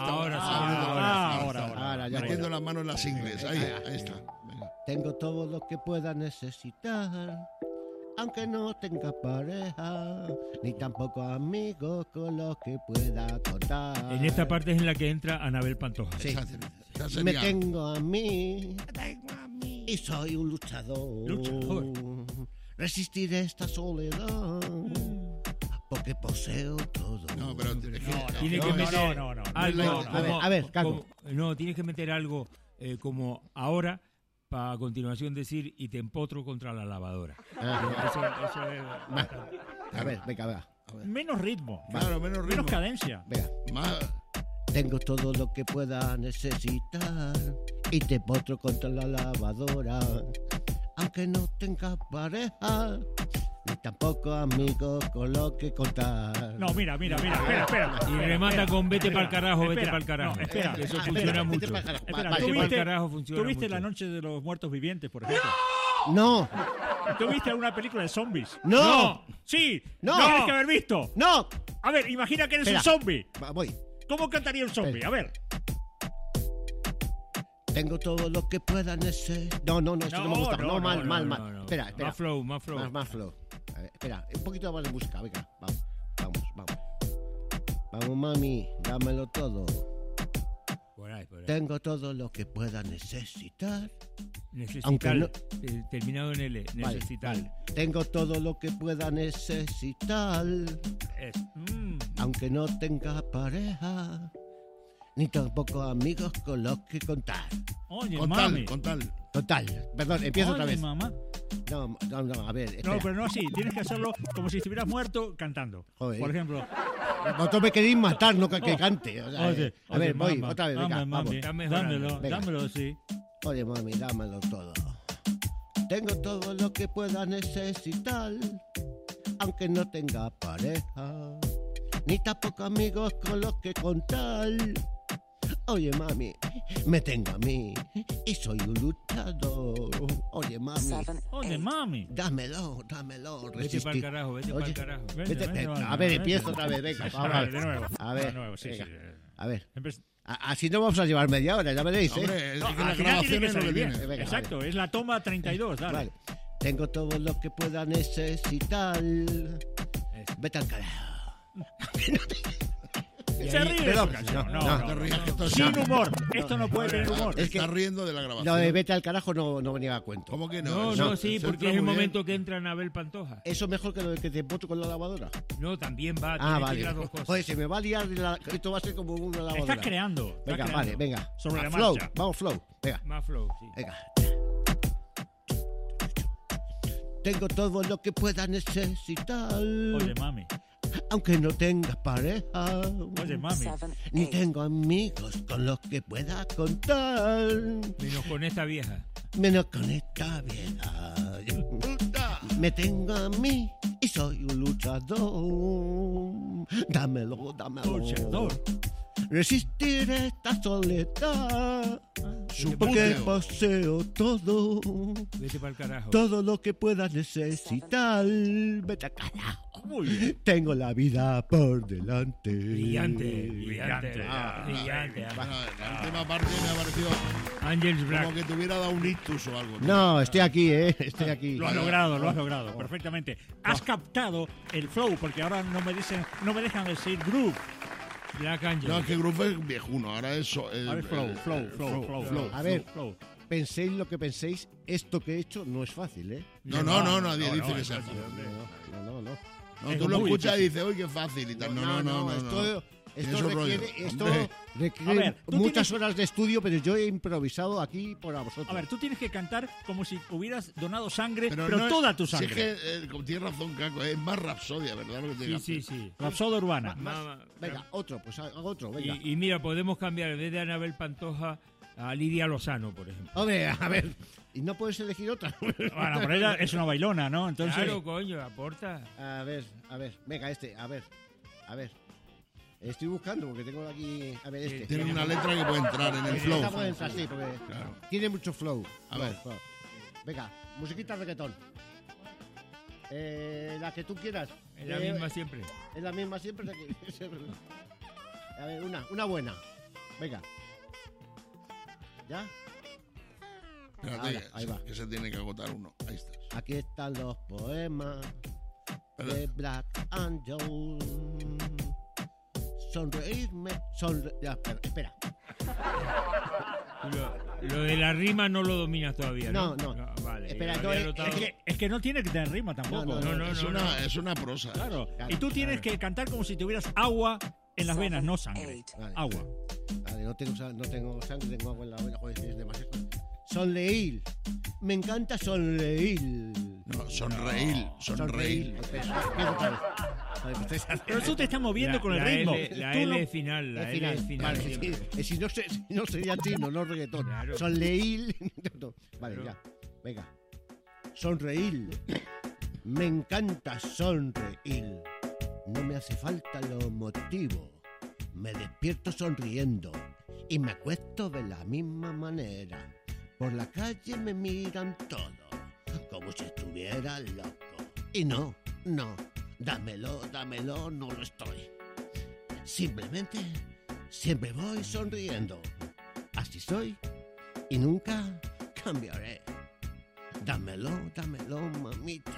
Ahora ya Metiendo puedo. las manos en las ingles. Ahí está. Venga. Tengo todo lo que pueda necesitar, aunque no tenga pareja, ni tampoco amigos con los que pueda contar. En esta parte es en la que entra Anabel Pantoja. Sí. Esa sería- Me tengo a mí y soy un luchador. Resistiré esta soledad porque poseo todo. No, pero tienes que. Tiene que meter no. algo. A ver, Caco. No, tienes que meter algo como ahora, para a continuación decir y te empotro contra la lavadora. Eso es... A ver, venga. Menos ritmo. Claro, menos ritmo. Menos cadencia. Venga. Tengo todo lo que pueda necesitar y te potro contra la lavadora. Aunque no tenga pareja ni tampoco amigos con lo que contar. No, mira, espera. Y remata con vete para el carajo, vete Espera, para el carajo. no, espera. Eso funciona mucho. Espera, Vete pa'l carajo funciona ¿tú viste mucho. La Noche de los Muertos Vivientes, por ejemplo? No. ¿Tú viste alguna película de zombies? No. Sí. No. Tienes que haber visto. No. A ver, imagina que eres Espera. un zombie. Voy. ¿Cómo cantaría un zombie? A ver. Tengo todo lo que pueda necesitar. No, esto no me gusta. No, mal. Espera. Más flow. Más flow. A ver, espera, un poquito más de música, venga. Vamos. Vamos, mami, dámelo todo. Por ahí. Tengo todo lo que pueda necesitar. Necesitar. No... Terminado en L. Necesitar. Vale. Tengo todo lo que pueda necesitar. Aunque no tenga pareja ni tampoco amigos con los que contar. Oye, Con mami. tal. Perdón, empiezo otra Oye, vez. mamá. No, a ver, espera. No, pero no así. Tienes que hacerlo como si estuvieras muerto cantando. Joder. Por ejemplo. Vosotros me queréis matar, no que cante. O sea, Oye, a ver, voy, mamá, otra vez, venga, dame, vamos. mami, Venga. dámelo, sí. Oye, mami, dámelo todo. Tengo todo lo que pueda necesitar, aunque no tenga pareja, ni tampoco amigos con los que contar. Oye, mami, me tengo a mí y soy un luchador. Oye, mami. Dámelo. Vete para el carajo, vete para el carajo. A ver, empiezo otra vez, venga. De nuevo. A ver, De nuevo, sí. A ver. Así no vamos a llevar media hora, ya veréis, Hombre, No, es que al la final tiene grabación que es lo que salir bien. tiene. Venga, Exacto, es la toma 32, dale. Vale. Tengo todo lo que pueda necesitar. Vete al carajo. Se ríe. Perdón, No. Te rías que esto es Sin humor. Esto no puede tener humor. Te estás riendo de la grabación. Lo de vete al carajo no venía a cuento. ¿Cómo que no? No, sí, Eso porque entra es el muy bien. momento que entra Anabel Pantoja. Eso es mejor que lo de que te potro con la lavadora. No, también va. Ah, tienes que vale. ir las dos cosas. Oye, se me va a liar. Esto va a ser como una lavadora. Estás creando. Venga, vale, venga. Sobre la flow, marcha. vamos, flow. Venga, Más flow, sí. venga. Tengo todo lo que pueda necesitar. Oye, mami. Aunque no tenga pareja. Oye, mami. Ni tengo amigos con los que pueda contar. Menos con esta vieja. Menos con esta vieja. Me tengo a mí y soy un luchador. Dámelo. Luchador. Resistir esta soledad. Su Porque puteo. poseo todo. Vete para el carajo. Todo lo que pueda necesitar. Vete a carajo. Muy bien. Tengo la vida por delante. Brillante. Brillante. Brillante. Bueno, la última parte me ha parecido Angels Black. como que te hubiera dado un ictus o algo. No, estoy aquí, estoy aquí. Lo has logrado, perfectamente. Has captado el flow, porque ahora no me dejan decir groove. Black Angel. No, es que Groove es viejuno, ahora es... Ahora es flow. A ver, flow. penséis lo que penséis, esto que he hecho no es fácil, ¿eh? No, nadie dice que sea fácil. No. No, Es tú lo muy escuchas y difícil. dices, uy, qué fácil y tal. No. Esto Eso rollo. Hombre. requiere A ver, tú muchas tienes- horas de estudio, pero yo he improvisado aquí para vosotros. A ver, tú tienes que cantar como si hubieras donado sangre, pero no es- toda tu si sangre. es que, como tienes razón, Caco, es más rapsodia, ¿verdad? Lo que te diga. Sí. Rapsoda urbana. Venga, otro, pues hago otro, venga. Y mira, podemos cambiar en vez de Anabel Pantoja a Lidia Lozano, por ejemplo. Hombre, a ver, ¿y no puedes elegir otra? Bueno, pero ella es una bailona, ¿no? Entonces, Claro, coño, aporta. A ver, venga, a ver. Estoy buscando porque tengo aquí, a ver, este. Tiene una letra que puede entrar en el flow. Esta puede entrar, sí, porque Claro. tiene mucho flow. A ver. Flow. Venga, musiquita reggaetón. La que tú quieras. Es la misma siempre. Es la misma siempre. A ver, una buena. Venga. ¿Ya? Espérate, Ahora, ahí va. que se tiene que agotar uno. Ahí está. Aquí están los poemas de Black Angel. Sonreírme. Ya, espera. Lo de la rima no lo dominas todavía, ¿no? No. Vale. Espera, yo no, había es notado- es que no tiene que tener rima tampoco. No. Es una prosa. Claro. Y tú tienes que cantar como si tuvieras agua en las venas, no sangre. Vale. Agua. Vale, no tengo sangre, tengo agua en la vena. Joder, es demasiado. Sonreír. Me encanta sonreír. No, sonreír. Pero tú te estás moviendo con el ritmo. La Tú no- L final, la Al L final. final. Vale, siempre. si no sería chino, no reggaetón. Claro. Sonreír. Vale, ya. Venga. Sonreír. Me encanta sonreír. No me hace falta lo motivo. Me despierto sonriendo y me acuesto de la misma manera. Por la calle me miran todo, como si estuviera loco. Y no, dámelo, no lo estoy. Simplemente, siempre voy sonriendo. Así soy y nunca cambiaré. Dámelo, mamita.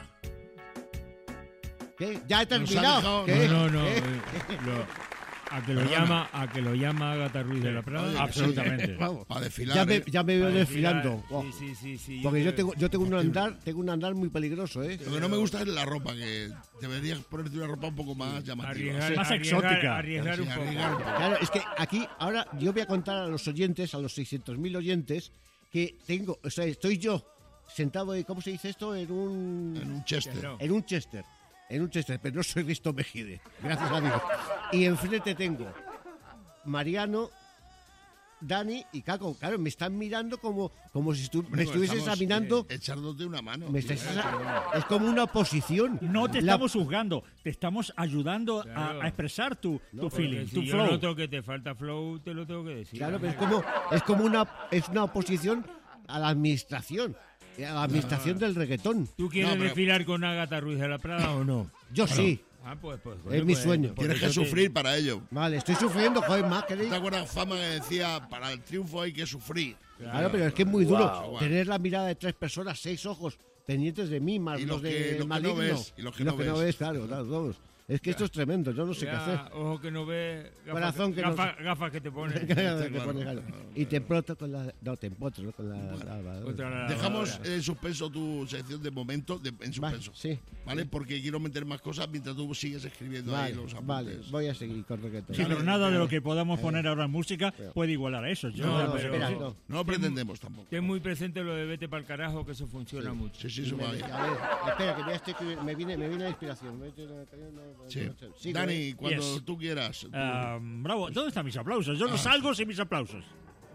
¿Qué? ¿Ya he terminado? dejado- ¿Qué? No, ¿Qué? A que lo Perdona. llama Agatha Ruiz de la Prada. Oye, Absolutamente. Vamos. Para desfilar. Ya me veo Para desfilando. desfilar. Oh. Sí. Porque yo tengo un andar muy peligroso, ¿eh? Lo que no me gusta es la ropa, que deberías ponerte una ropa un poco más llamativa. Más exótica. Arriesgar un Sí, poco. arriesgar un poco. Claro, es que aquí, ahora yo voy a contar a los oyentes, a los 600.000 oyentes, que tengo, o sea, estoy yo sentado, ¿cómo se dice esto? En un Chester. En un Chester, pero no soy Risto Mejide, gracias a Dios. Y enfrente tengo Mariano, Dani y Caco. Claro, me están mirando como si me estuvieses examinando. Echándote una mano. Es como una oposición. No te La- estamos juzgando, te estamos ayudando Claro. a expresar tu feeling, Si tu yo flow. noto que te falta flow, te lo tengo que decir. Claro, pero es como una oposición a la administración del reggaetón. ¿Tú quieres No, pero- desfilar con Agatha Ruiz de la Prada o no? Yo sí. Ah, pues. Es mi sueño. Tienes que sufrir para ello. Vale, estoy sufriendo, joder, más queréis. ¿Te acuerdas Fama que decía, para el triunfo hay que sufrir? Claro, pero es que es muy duro Wow. tener la mirada de 3 personas, 6 ojos pendientes de mí, más Y los los que- de los que no maligno. ves, y los que no no ves. claro, todos. Es que esto es tremendo, yo no sé qué hacer. Ojo que no ve, Corazón que no- gafas que te ponen. Claro. Y te empotro con la. No, te empotro, ¿no? Con la. Contra la Dejamos lavadora. en suspenso tu sección de momento, en suspenso. Sí. ¿Vale? Porque quiero meter más cosas mientras tú sigues escribiendo ahí los apuntes. Vale, voy a seguir con reggaetón. Sí, pero nada de lo que podamos poner ahora en música puede igualar a eso. Yo No, pero- espera, no. No lo pretendemos tampoco. Ten muy presente lo de vete para el carajo, que eso funciona mucho. Sí, eso va bien. A ver, espera, que ya estoy escribiendo. Me viene la inspiración. Sí. Dani, cuando Yes. tú quieras. tú- Bravo, ¿dónde están mis aplausos? Yo no salgo sin mis aplausos.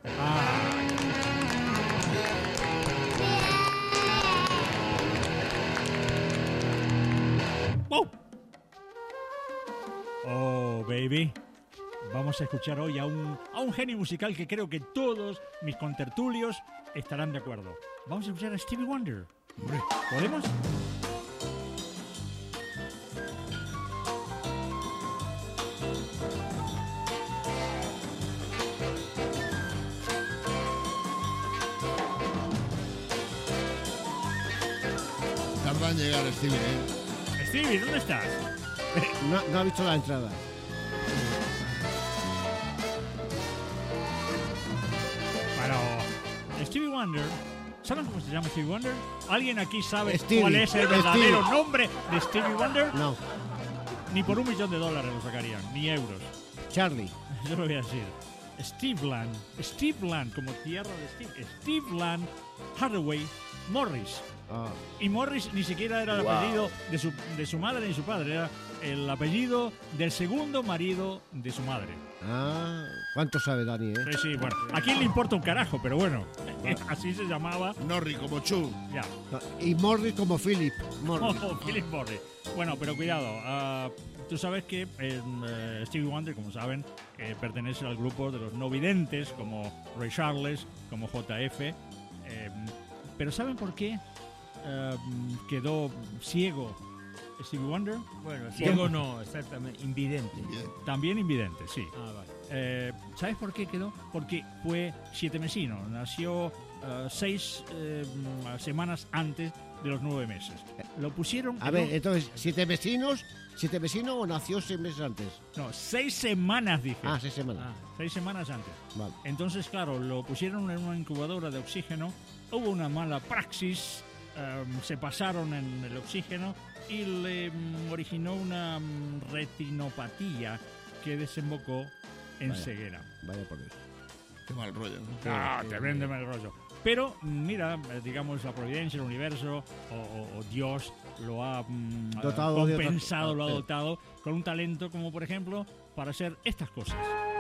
¡Wow! Oh, baby. Vamos a escuchar hoy a un genio musical que creo que todos mis contertulios estarán de acuerdo. Vamos a escuchar a Stevie Wonder. ¿Podemos? Tarda en llegar, Stevie, ¿eh? Stevie, ¿dónde estás? No ha visto la entrada. Pero Stevie Wonder, ¿saben cómo se llama Stevie Wonder? ¿Alguien aquí sabe Stevie, cuál es el verdadero Stevie. nombre de Stevie Wonder? No, Ni por $1 millón lo sacarían, ni euros. Charlie. Yo lo voy a decir. Steve Land, como tierra de Steve. Steve Land Hathaway Morris. Ah, Y Morris ni siquiera era el apellido de su madre ni su padre, era el apellido del segundo marido de su madre. ¿cuánto sabe Dani, Sí, sí, bueno, a quién le importa un carajo, pero bueno, así se llamaba. Norri, como Chu. Ya. Y Morris como Philip. Morris. Oh, Philip Morris. Bueno, pero cuidado. Tú sabes que Stevie Wonder, como saben, pertenece al grupo de los no videntes, como Ray Charles, como JF. Pero ¿saben por qué quedó ciego Stevie Wonder? Bueno, ciego no, exactamente, invidente. También invidente, sí. Ah, vale. ¿Sabes por qué quedó? Porque fue sietemesino. Nació 6 semanas antes de los 9 meses. Lo pusieron... A ver, entonces, ¿siete vecinos o nació 6 meses antes? No, 6 semanas, dije. 6 semanas. 6 semanas antes. Vale. Entonces, claro, lo pusieron en una incubadora de oxígeno. Hubo una mala praxis. Se pasaron en el oxígeno y le originó una retinopatía que desembocó en Vaya. ceguera. Vaya por Dios. Qué mal rollo, ¿no? Te vende mal rollo. Pero, mira, digamos, la providencia, el universo o Dios lo ha Dotado de compensado, otra- lo ha dotado con un talento como, por ejemplo, para hacer estas cosas.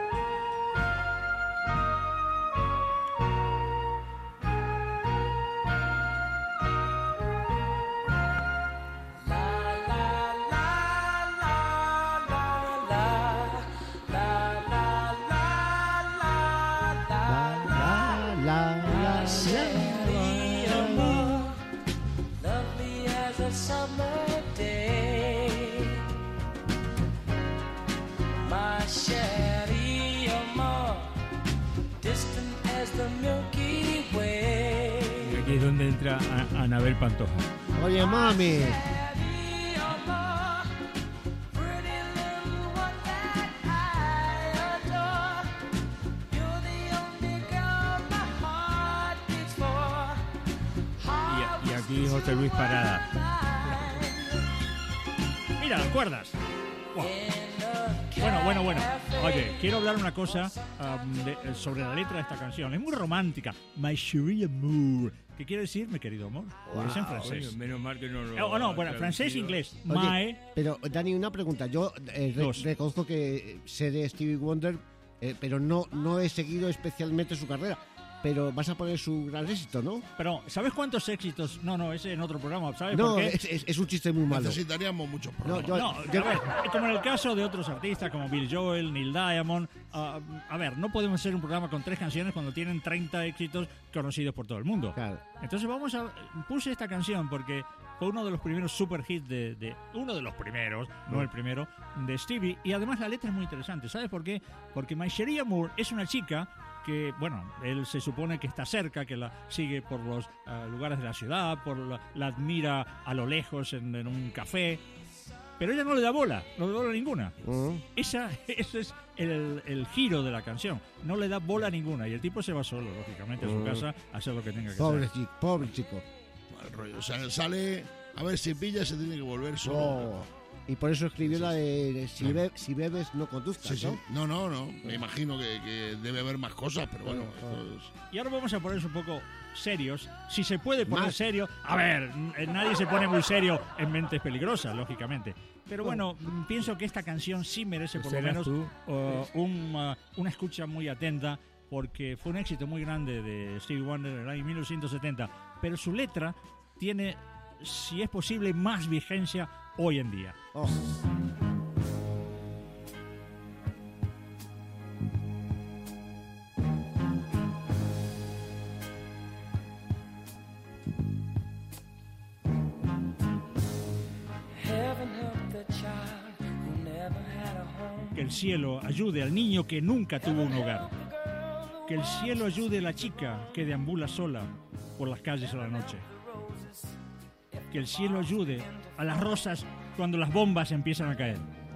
Lovely as a summer day. My Sherry amor, distant as the Milky Way. Y aquí es donde entra Anabel Pantoja. Oye, mami. Sherry amor, pretty little one that I adore. You're the only girl my heart beats for. Y aquí José Luis Parada. Mira, las cuerdas. Wow. Bueno. Oye, quiero hablar una cosa sobre la letra de esta canción. Es muy romántica. My Chérie Amour. ¿Qué quiere decir, mi querido amor? Es en francés. Oye, menos mal que no lo... No, bueno, francés e inglés. Oye, pero Dani, una pregunta. Yo Dos. reconozco que sé de Stevie Wonder, pero no he seguido especialmente su carrera. Pero vas a poner su gran éxito, ¿no? Pero, ¿sabes cuántos éxitos? No, ese en otro programa, ¿sabes No, por qué? es un chiste muy malo. Necesitaríamos muchos programas. No, a ver, como en el caso de otros artistas como Bill Joel, Neil Diamond, a ver, no podemos hacer un programa con 3 canciones cuando tienen 30 éxitos conocidos por todo el mundo. Claro. Entonces puse esta canción porque fue uno de los primeros super hits uno de los primeros, no el primero, de Stevie, y además la letra es muy interesante. ¿Sabes por qué? Porque My Chérie Amour es una chica que, bueno, él se supone que está cerca, que la sigue por los lugares de la ciudad, la admira a lo lejos en un café, pero ella no le da bola ninguna. Ese es el giro de la canción, no le da bola ninguna, y el tipo se va solo, lógicamente, a su casa a hacer lo que tenga que hacer. Pobre chico. Mal rollo. O sea, sale, a ver, si pilla se tiene que volver solo. Oh. Y por eso escribió la de si bebes no conduzcas, Sí. ¿no? No. Me imagino que debe haber más cosas, pero bueno. Esto es... Y ahora vamos a ponernos un poco serios. Si se puede poner Más. serio. A ver, nadie se pone muy serio en Mentes Peligrosas, lógicamente. Pero bueno, pienso que esta canción sí merece por lo ¿Serás menos tú? una escucha muy atenta, porque fue un éxito muy grande de Stevie Wonder en el año 1970. Pero su letra tiene, si es posible, más vigencia hoy en día. Oh. Heaven help the child who never had a home. Que el cielo ayude al niño que nunca tuvo un hogar. Que el cielo ayude a la chica que deambula sola por las calles a la noche. Que el cielo ayude a las rosas cuando las bombas empiezan a caer.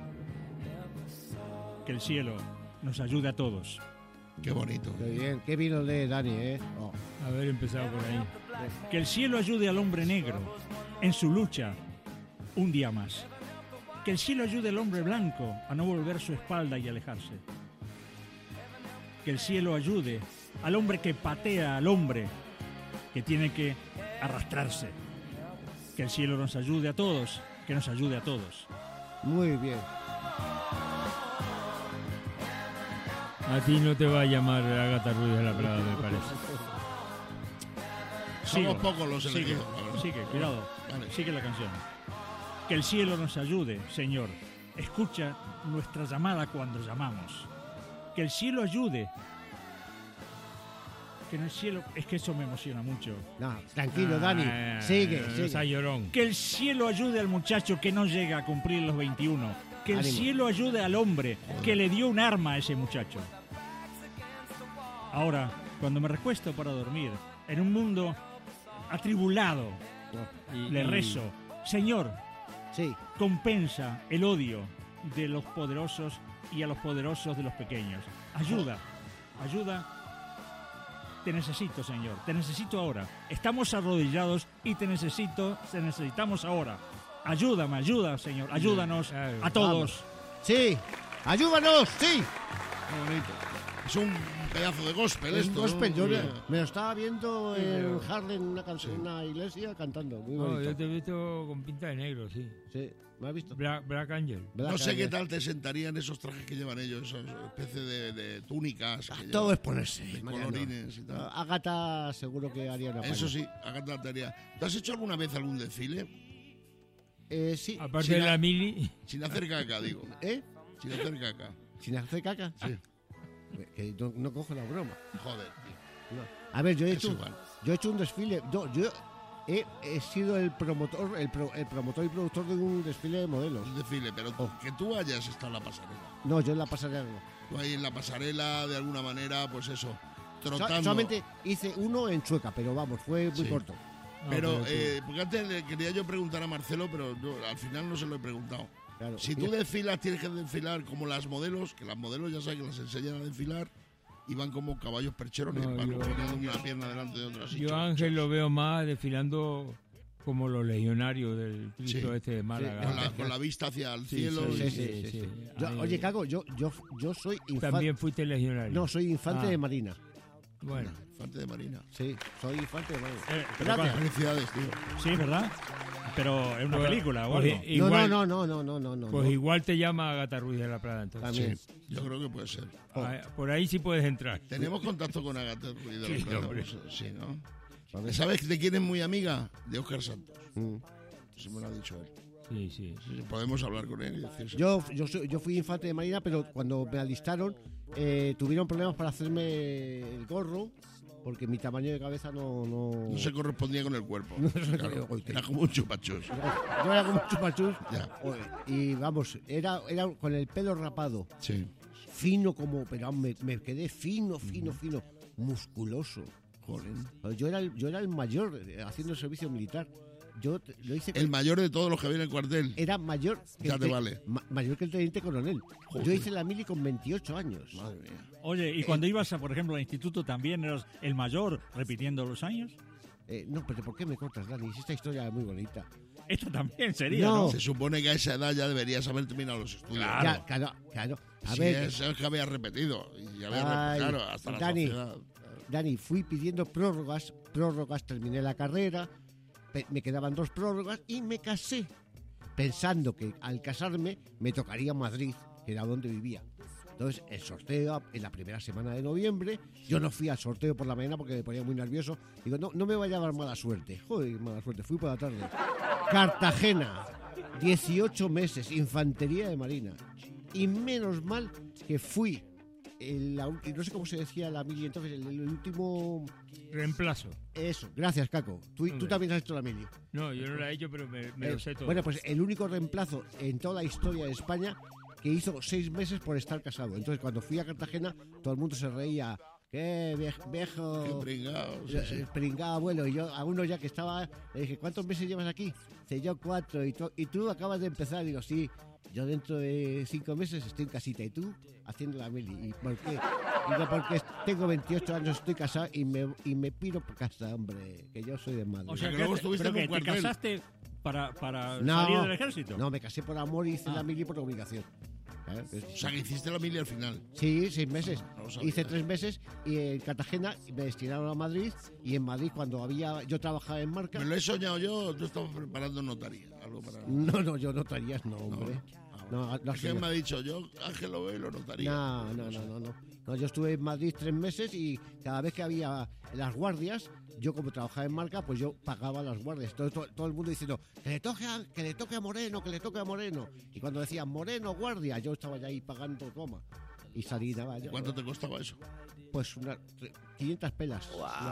Que el cielo nos ayude a todos. Qué bonito. Qué bien lo lee Dani, ¿eh? Oh. Haber empezado por ahí. Que el cielo ayude al hombre negro en su lucha un día más. Que el cielo ayude al hombre blanco a no volver su espalda y alejarse. Que el cielo ayude al hombre que patea al hombre que tiene que arrastrarse. Que el cielo nos ayude a todos, que nos ayude a todos. Muy bien. A ti no te va a llamar Ágata Ruiz de la Prada, me parece. Somos pocos los Sigue, elegidos, la verdad. sigue, cuidado. Vale. Sigue la canción. Que el cielo nos ayude, Señor. Escucha nuestra llamada cuando llamamos. Que el cielo ayude. Que en el cielo... Es que eso me emociona mucho. No, tranquilo, Dani. Sigue. No seas llorón. Que el cielo ayude al muchacho que no llega a cumplir los 21. Que el Ánimo. cielo ayude al hombre que le dio un arma a ese muchacho. Ahora, cuando me recuesto para dormir, en un mundo atribulado, le rezo, Señor, Sí. compensa el odio de los poderosos y a los poderosos de los pequeños. Ayuda. Te necesito, Señor. Te necesito ahora. Estamos arrodillados y te necesitamos ahora. Ayúdame, ayuda, Señor. Ayúdanos a todos. Sí. Ayúdanos, sí. Qué bonito. Es un pedazo de gospel Es esto. gospel, ¿no? yo Mira. me lo estaba viendo en Harlem, una canción, una iglesia, cantando. Muy No, bonito. yo te he visto con pinta de negro, sí. Sí, ¿me has visto? Black Angel. No sé qué tal te sentarían esos trajes que llevan ellos, esas especies de túnicas. que Todo llevan, es ponerse. de Mariano. colorines y tal. Agatha seguro que haría una Eso paña. sí, Agatha te haría. ¿Tú has hecho alguna vez algún desfile? Sí. Aparte Sin de la a- mili. Sin hacer caca, digo. ¿Eh? Sin hacer caca. ¿Sin hacer caca? Sí. Que no cojo la broma. Joder. No. A ver, yo he Es hecho un desfile. Yo he sido el promotor y productor de un desfile de modelos. Un desfile, pero que tú hayas estado en la pasarela. No, yo en la pasarela no. Tú ahí en la pasarela, de alguna manera, pues eso, trotando. Solamente hice uno en Chueca, pero vamos, fue muy Sí. corto. Pero, porque antes le quería yo preguntar a Marcelo, pero al final no se lo he preguntado. Claro. Si tú desfilas, tienes que desfilar como las modelos, que las modelos ya sabes que las enseñan a desfilar y van como caballos percherones, No, van yo- poniendo una pierna delante de otra. así, Yo a Ángel lo veo más desfilando como los legionarios del Cristo Sí. este de Málaga. Con la vista hacia el Sí, cielo. sí, y- sí, sí. Yo- Ahí- oye, Cago, yo soy infante. También fuiste legionario. No, soy infante Ah. de Marina. Bueno. Infante de Marina. Sí, soy infante de Marina. pero Gracias. Felicidades, tío. Sí, ¿verdad? Pero es una Pues- película, o pues algo. igual- No. Pues igual te llama Agatha Ruiz de la Prada, entonces. También. Sí, yo creo que puede ser. Por ahí sí puedes entrar. Tenemos contacto con Agatha Ruiz de la Sí, Prada, hombre. pues, sí, ¿no? ¿Sabes de quién es muy amiga? De Óscar Santos. Eso me lo ha dicho él. Sí, sí. Sí, podemos hablar con él y decirse. Yo fui infante de Marina, pero cuando me alistaron tuvieron problemas para hacerme el gorro porque mi tamaño de cabeza no No se correspondía con el cuerpo. No se Claro, correspondía. era como un chupachus. Yo era como un chupachus. Ya. Y vamos, era con el pelo rapado. Sí. Fino como, pero me quedé fino, musculoso. Joder. Yo era el mayor haciendo el servicio militar. Yo lo hice El mayor de todos los que había en el cuartel. Era mayor que, Ya te vale. mayor que el teniente coronel. Joder. Yo hice la mili con 28 años. Madre mía. Oye, ¿y cuando ibas, por ejemplo, al instituto también eras el mayor repitiendo los años? No, pero ¿por qué me cortas, Dani? Si esta historia es muy bonita. Esto también sería, No. ¿no? Se supone que a esa edad ya deberías haber terminado los estudios. Ya, claro. A Si ver, es que había repetido. Y ya había Ay, claro, hasta la Dani, sociedad. Dani, fui pidiendo prórrogas, terminé la carrera, me quedaban 2 prórrogas y me casé, pensando que al casarme me tocaría Madrid, que era donde vivía. Entonces, el sorteo en la primera semana de noviembre, yo no fui al sorteo por la mañana porque me ponía muy nervioso. Digo, no me vaya a dar mala suerte. Joder, mala suerte, fui por la tarde. Cartagena, 18 meses, infantería de marina. Y menos mal que fui, no sé cómo se decía la mili entonces, el último... Reemplazo. Eso, gracias, Caco. Tú Hombre. también has hecho la mili. No, yo no la he hecho, pero me lo sé todo. Bueno, pues el único reemplazo en toda la historia de España que hizo 6 meses por estar casado. Entonces, cuando fui a Cartagena, todo el mundo se reía. ¡Qué viejo! Qué pringao, sí, sí. Pringao, abuelo. Y yo, a uno ya que estaba, le dije, ¿cuántos meses llevas aquí? Dice, yo 4. Y tú acabas de empezar. Digo, sí, yo dentro de 5 meses estoy en casita. ¿Y tú? Haciendo la mili. ¿Y por qué? Digo, porque tengo 28 años, estoy casado y me piro por casa, hombre. Que yo soy de Madrid. O sea, que que luego estuviste pero en un que te cuartel. casaste para No. salir del ejército. No, me casé por amor y hice la mili por obligación. O sea, que hiciste la mili al final. Sí, 6 meses. No lo sabía. Hice 3 meses y en Cartagena me destinaron a Madrid y en Madrid cuando yo trabajaba en marca. Me lo he soñado yo, tú estabas preparando notaría. Algo para... No, yo notarías, no, hombre. No, Es que me ha dicho, yo Ángel lo veo y lo notaría. No, yo estuve en Madrid 3 meses y cada vez que había las guardias, yo como trabajaba en marca, pues yo pagaba las guardias. Todo el mundo diciendo, que le toque a Moreno, que le toque a Moreno. Y cuando decían, Moreno, guardia, yo estaba ya ahí pagando toma. Y salí, nada. ¿Cuánto te costaba eso? Pues 500 pelas.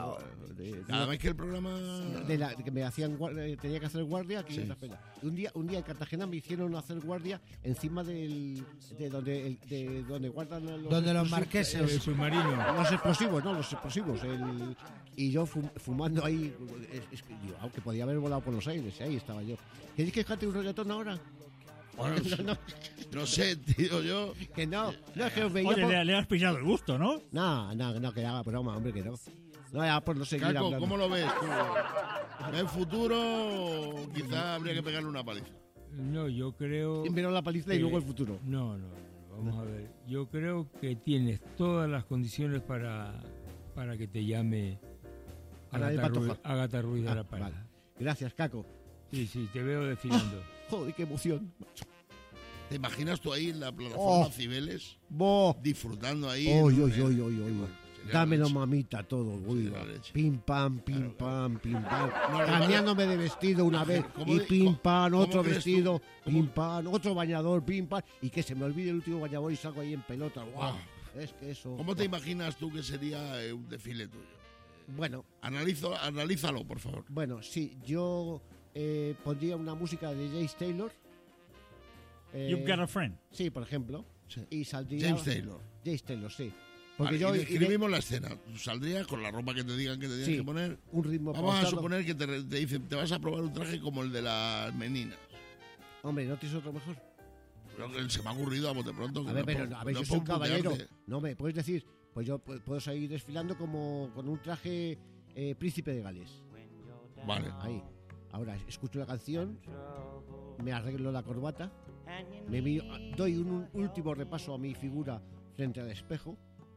Cada vez que el programa... De que me hacían tenía que hacer guardia, 500 pelas. Un día en Cartagena me hicieron hacer guardia encima de donde guardan Donde los marqueses. El submarino. los explosivos, y yo fumando ahí, aunque podía haber volado por los aires, ahí estaba yo. ¿Queréis que cante un reggaetón ahora? Bueno, no sé, tío, yo... Que no, es que os veía Oye, le has pillado el gusto, ¿no? No, que haga broma, hombre, que no. No, ya por no seguir Caco, hablando. ¿cómo lo ves tú? ¿En futuro quizá habría que pegarle una paliza? No, yo creo... Primero la paliza y luego el futuro. No. vamos a ver. Yo creo que tienes todas las condiciones para que te llame Ágata Ruiz de la Parra. Vale. Gracias, Caco. Sí, te veo desfilando. Joder, qué emoción. ¿Te imaginas tú ahí en la plataforma Cibeles? Disfrutando ahí. Dámelo, mamita, todo. Pim, pam, pim, pam, pim, pam. Cambiándome de vestido una vez. Y pim, pam, otro vestido. Pim, pam, otro bañador, pim, pam. Y que se me olvide el último bañador y salgo ahí en pelota. ¡Guau! Es que eso... ¿Cómo te imaginas tú que sería un desfile tuyo? Bueno. Analízalo, por favor. Bueno, sí, yo pondría una música de James Taylor. You've Got a Friend. Sí, por ejemplo. Sí. Y saldría... James Taylor, sí. Porque y describimos la escena. Saldrías con la ropa que te digan que te tienes que poner. Un ritmo Vamos a suponer que te dicen, te vas a probar un traje como el de las meninas. Hombre, ¿no tienes otro mejor? Se me ha ocurrido a bote pronto. A ver, yo soy un caballero. No me puedes decir, pues yo puedo seguir desfilando como con un traje príncipe de Gales. Vale. Ahí. Ahora escucho la canción, me arreglo la corbata, me miro, doy un último repaso a mi figura frente al espejo,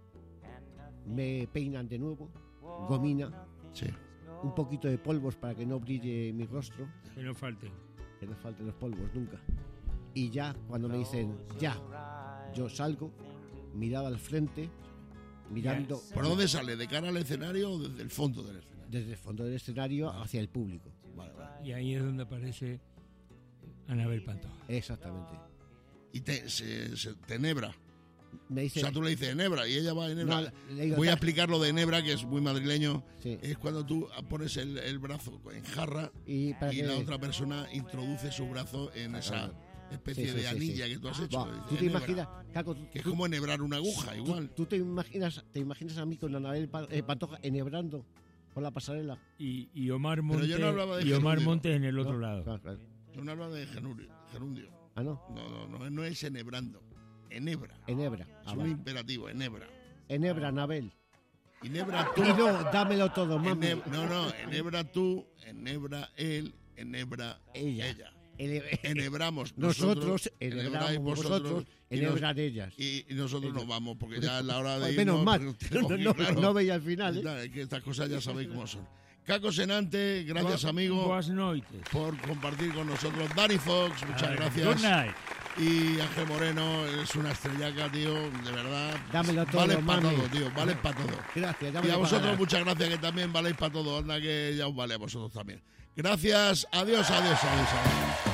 me peinan de nuevo, gomina, un poquito de polvos para que no brille mi rostro. Que no falten los polvos nunca. Y ya, cuando me dicen ya, yo salgo, mirada al frente, mirando... ¿Por dónde sale? ¿De cara al escenario o desde el fondo del escenario? Desde el fondo del escenario hacia el público. Vale. Y ahí es donde aparece Anabel Pantoja. Exactamente. Y te enhebra. Me dice, o sea, tú le dices enhebra y ella va a enhebra. Voy a explicar lo de enhebra, que es muy madrileño. Sí. Es cuando tú pones el brazo en jarra y la otra persona introduce su brazo en esa especie de anilla que tú has hecho. ¿Tú te imaginas, Caco, que es como enhebrar una aguja, igual. ¿Tú te imaginas a mí con Anabel Pantoja enhebrando por la pasarela? Y Omar Montes, yo no hablaba de Omar Montes en el otro lado. Claro. Yo no hablaba de gerundio. ¿Ah, no? No es enhebrando. Enhebra. Es un imperativo, enhebra. Enhebra, Anabel. Enhebra tú. Y no, dámelo todo, mami. Enhebra tú, enhebra él, enhebra ella. Enhebramos nosotros, enhebramos vosotros, enhebran ellas. Y nosotros nos vamos, porque ya es la hora de irnos. Menos mal, no veía al final. Es que estas cosas ya sabéis cómo son. Caco Senante, gracias amigo Buenas noches por compartir con nosotros. Dani Fox, muchas gracias. Good night. Y Ángel Moreno, es una estrellaca, tío, de verdad. Dámelo todo, vales mami. para todo, tío, vales para todo. Gracias. Y a vosotros muchas gracias, que también valéis para todo. Anda, que ya os vale a vosotros también. Gracias, adiós.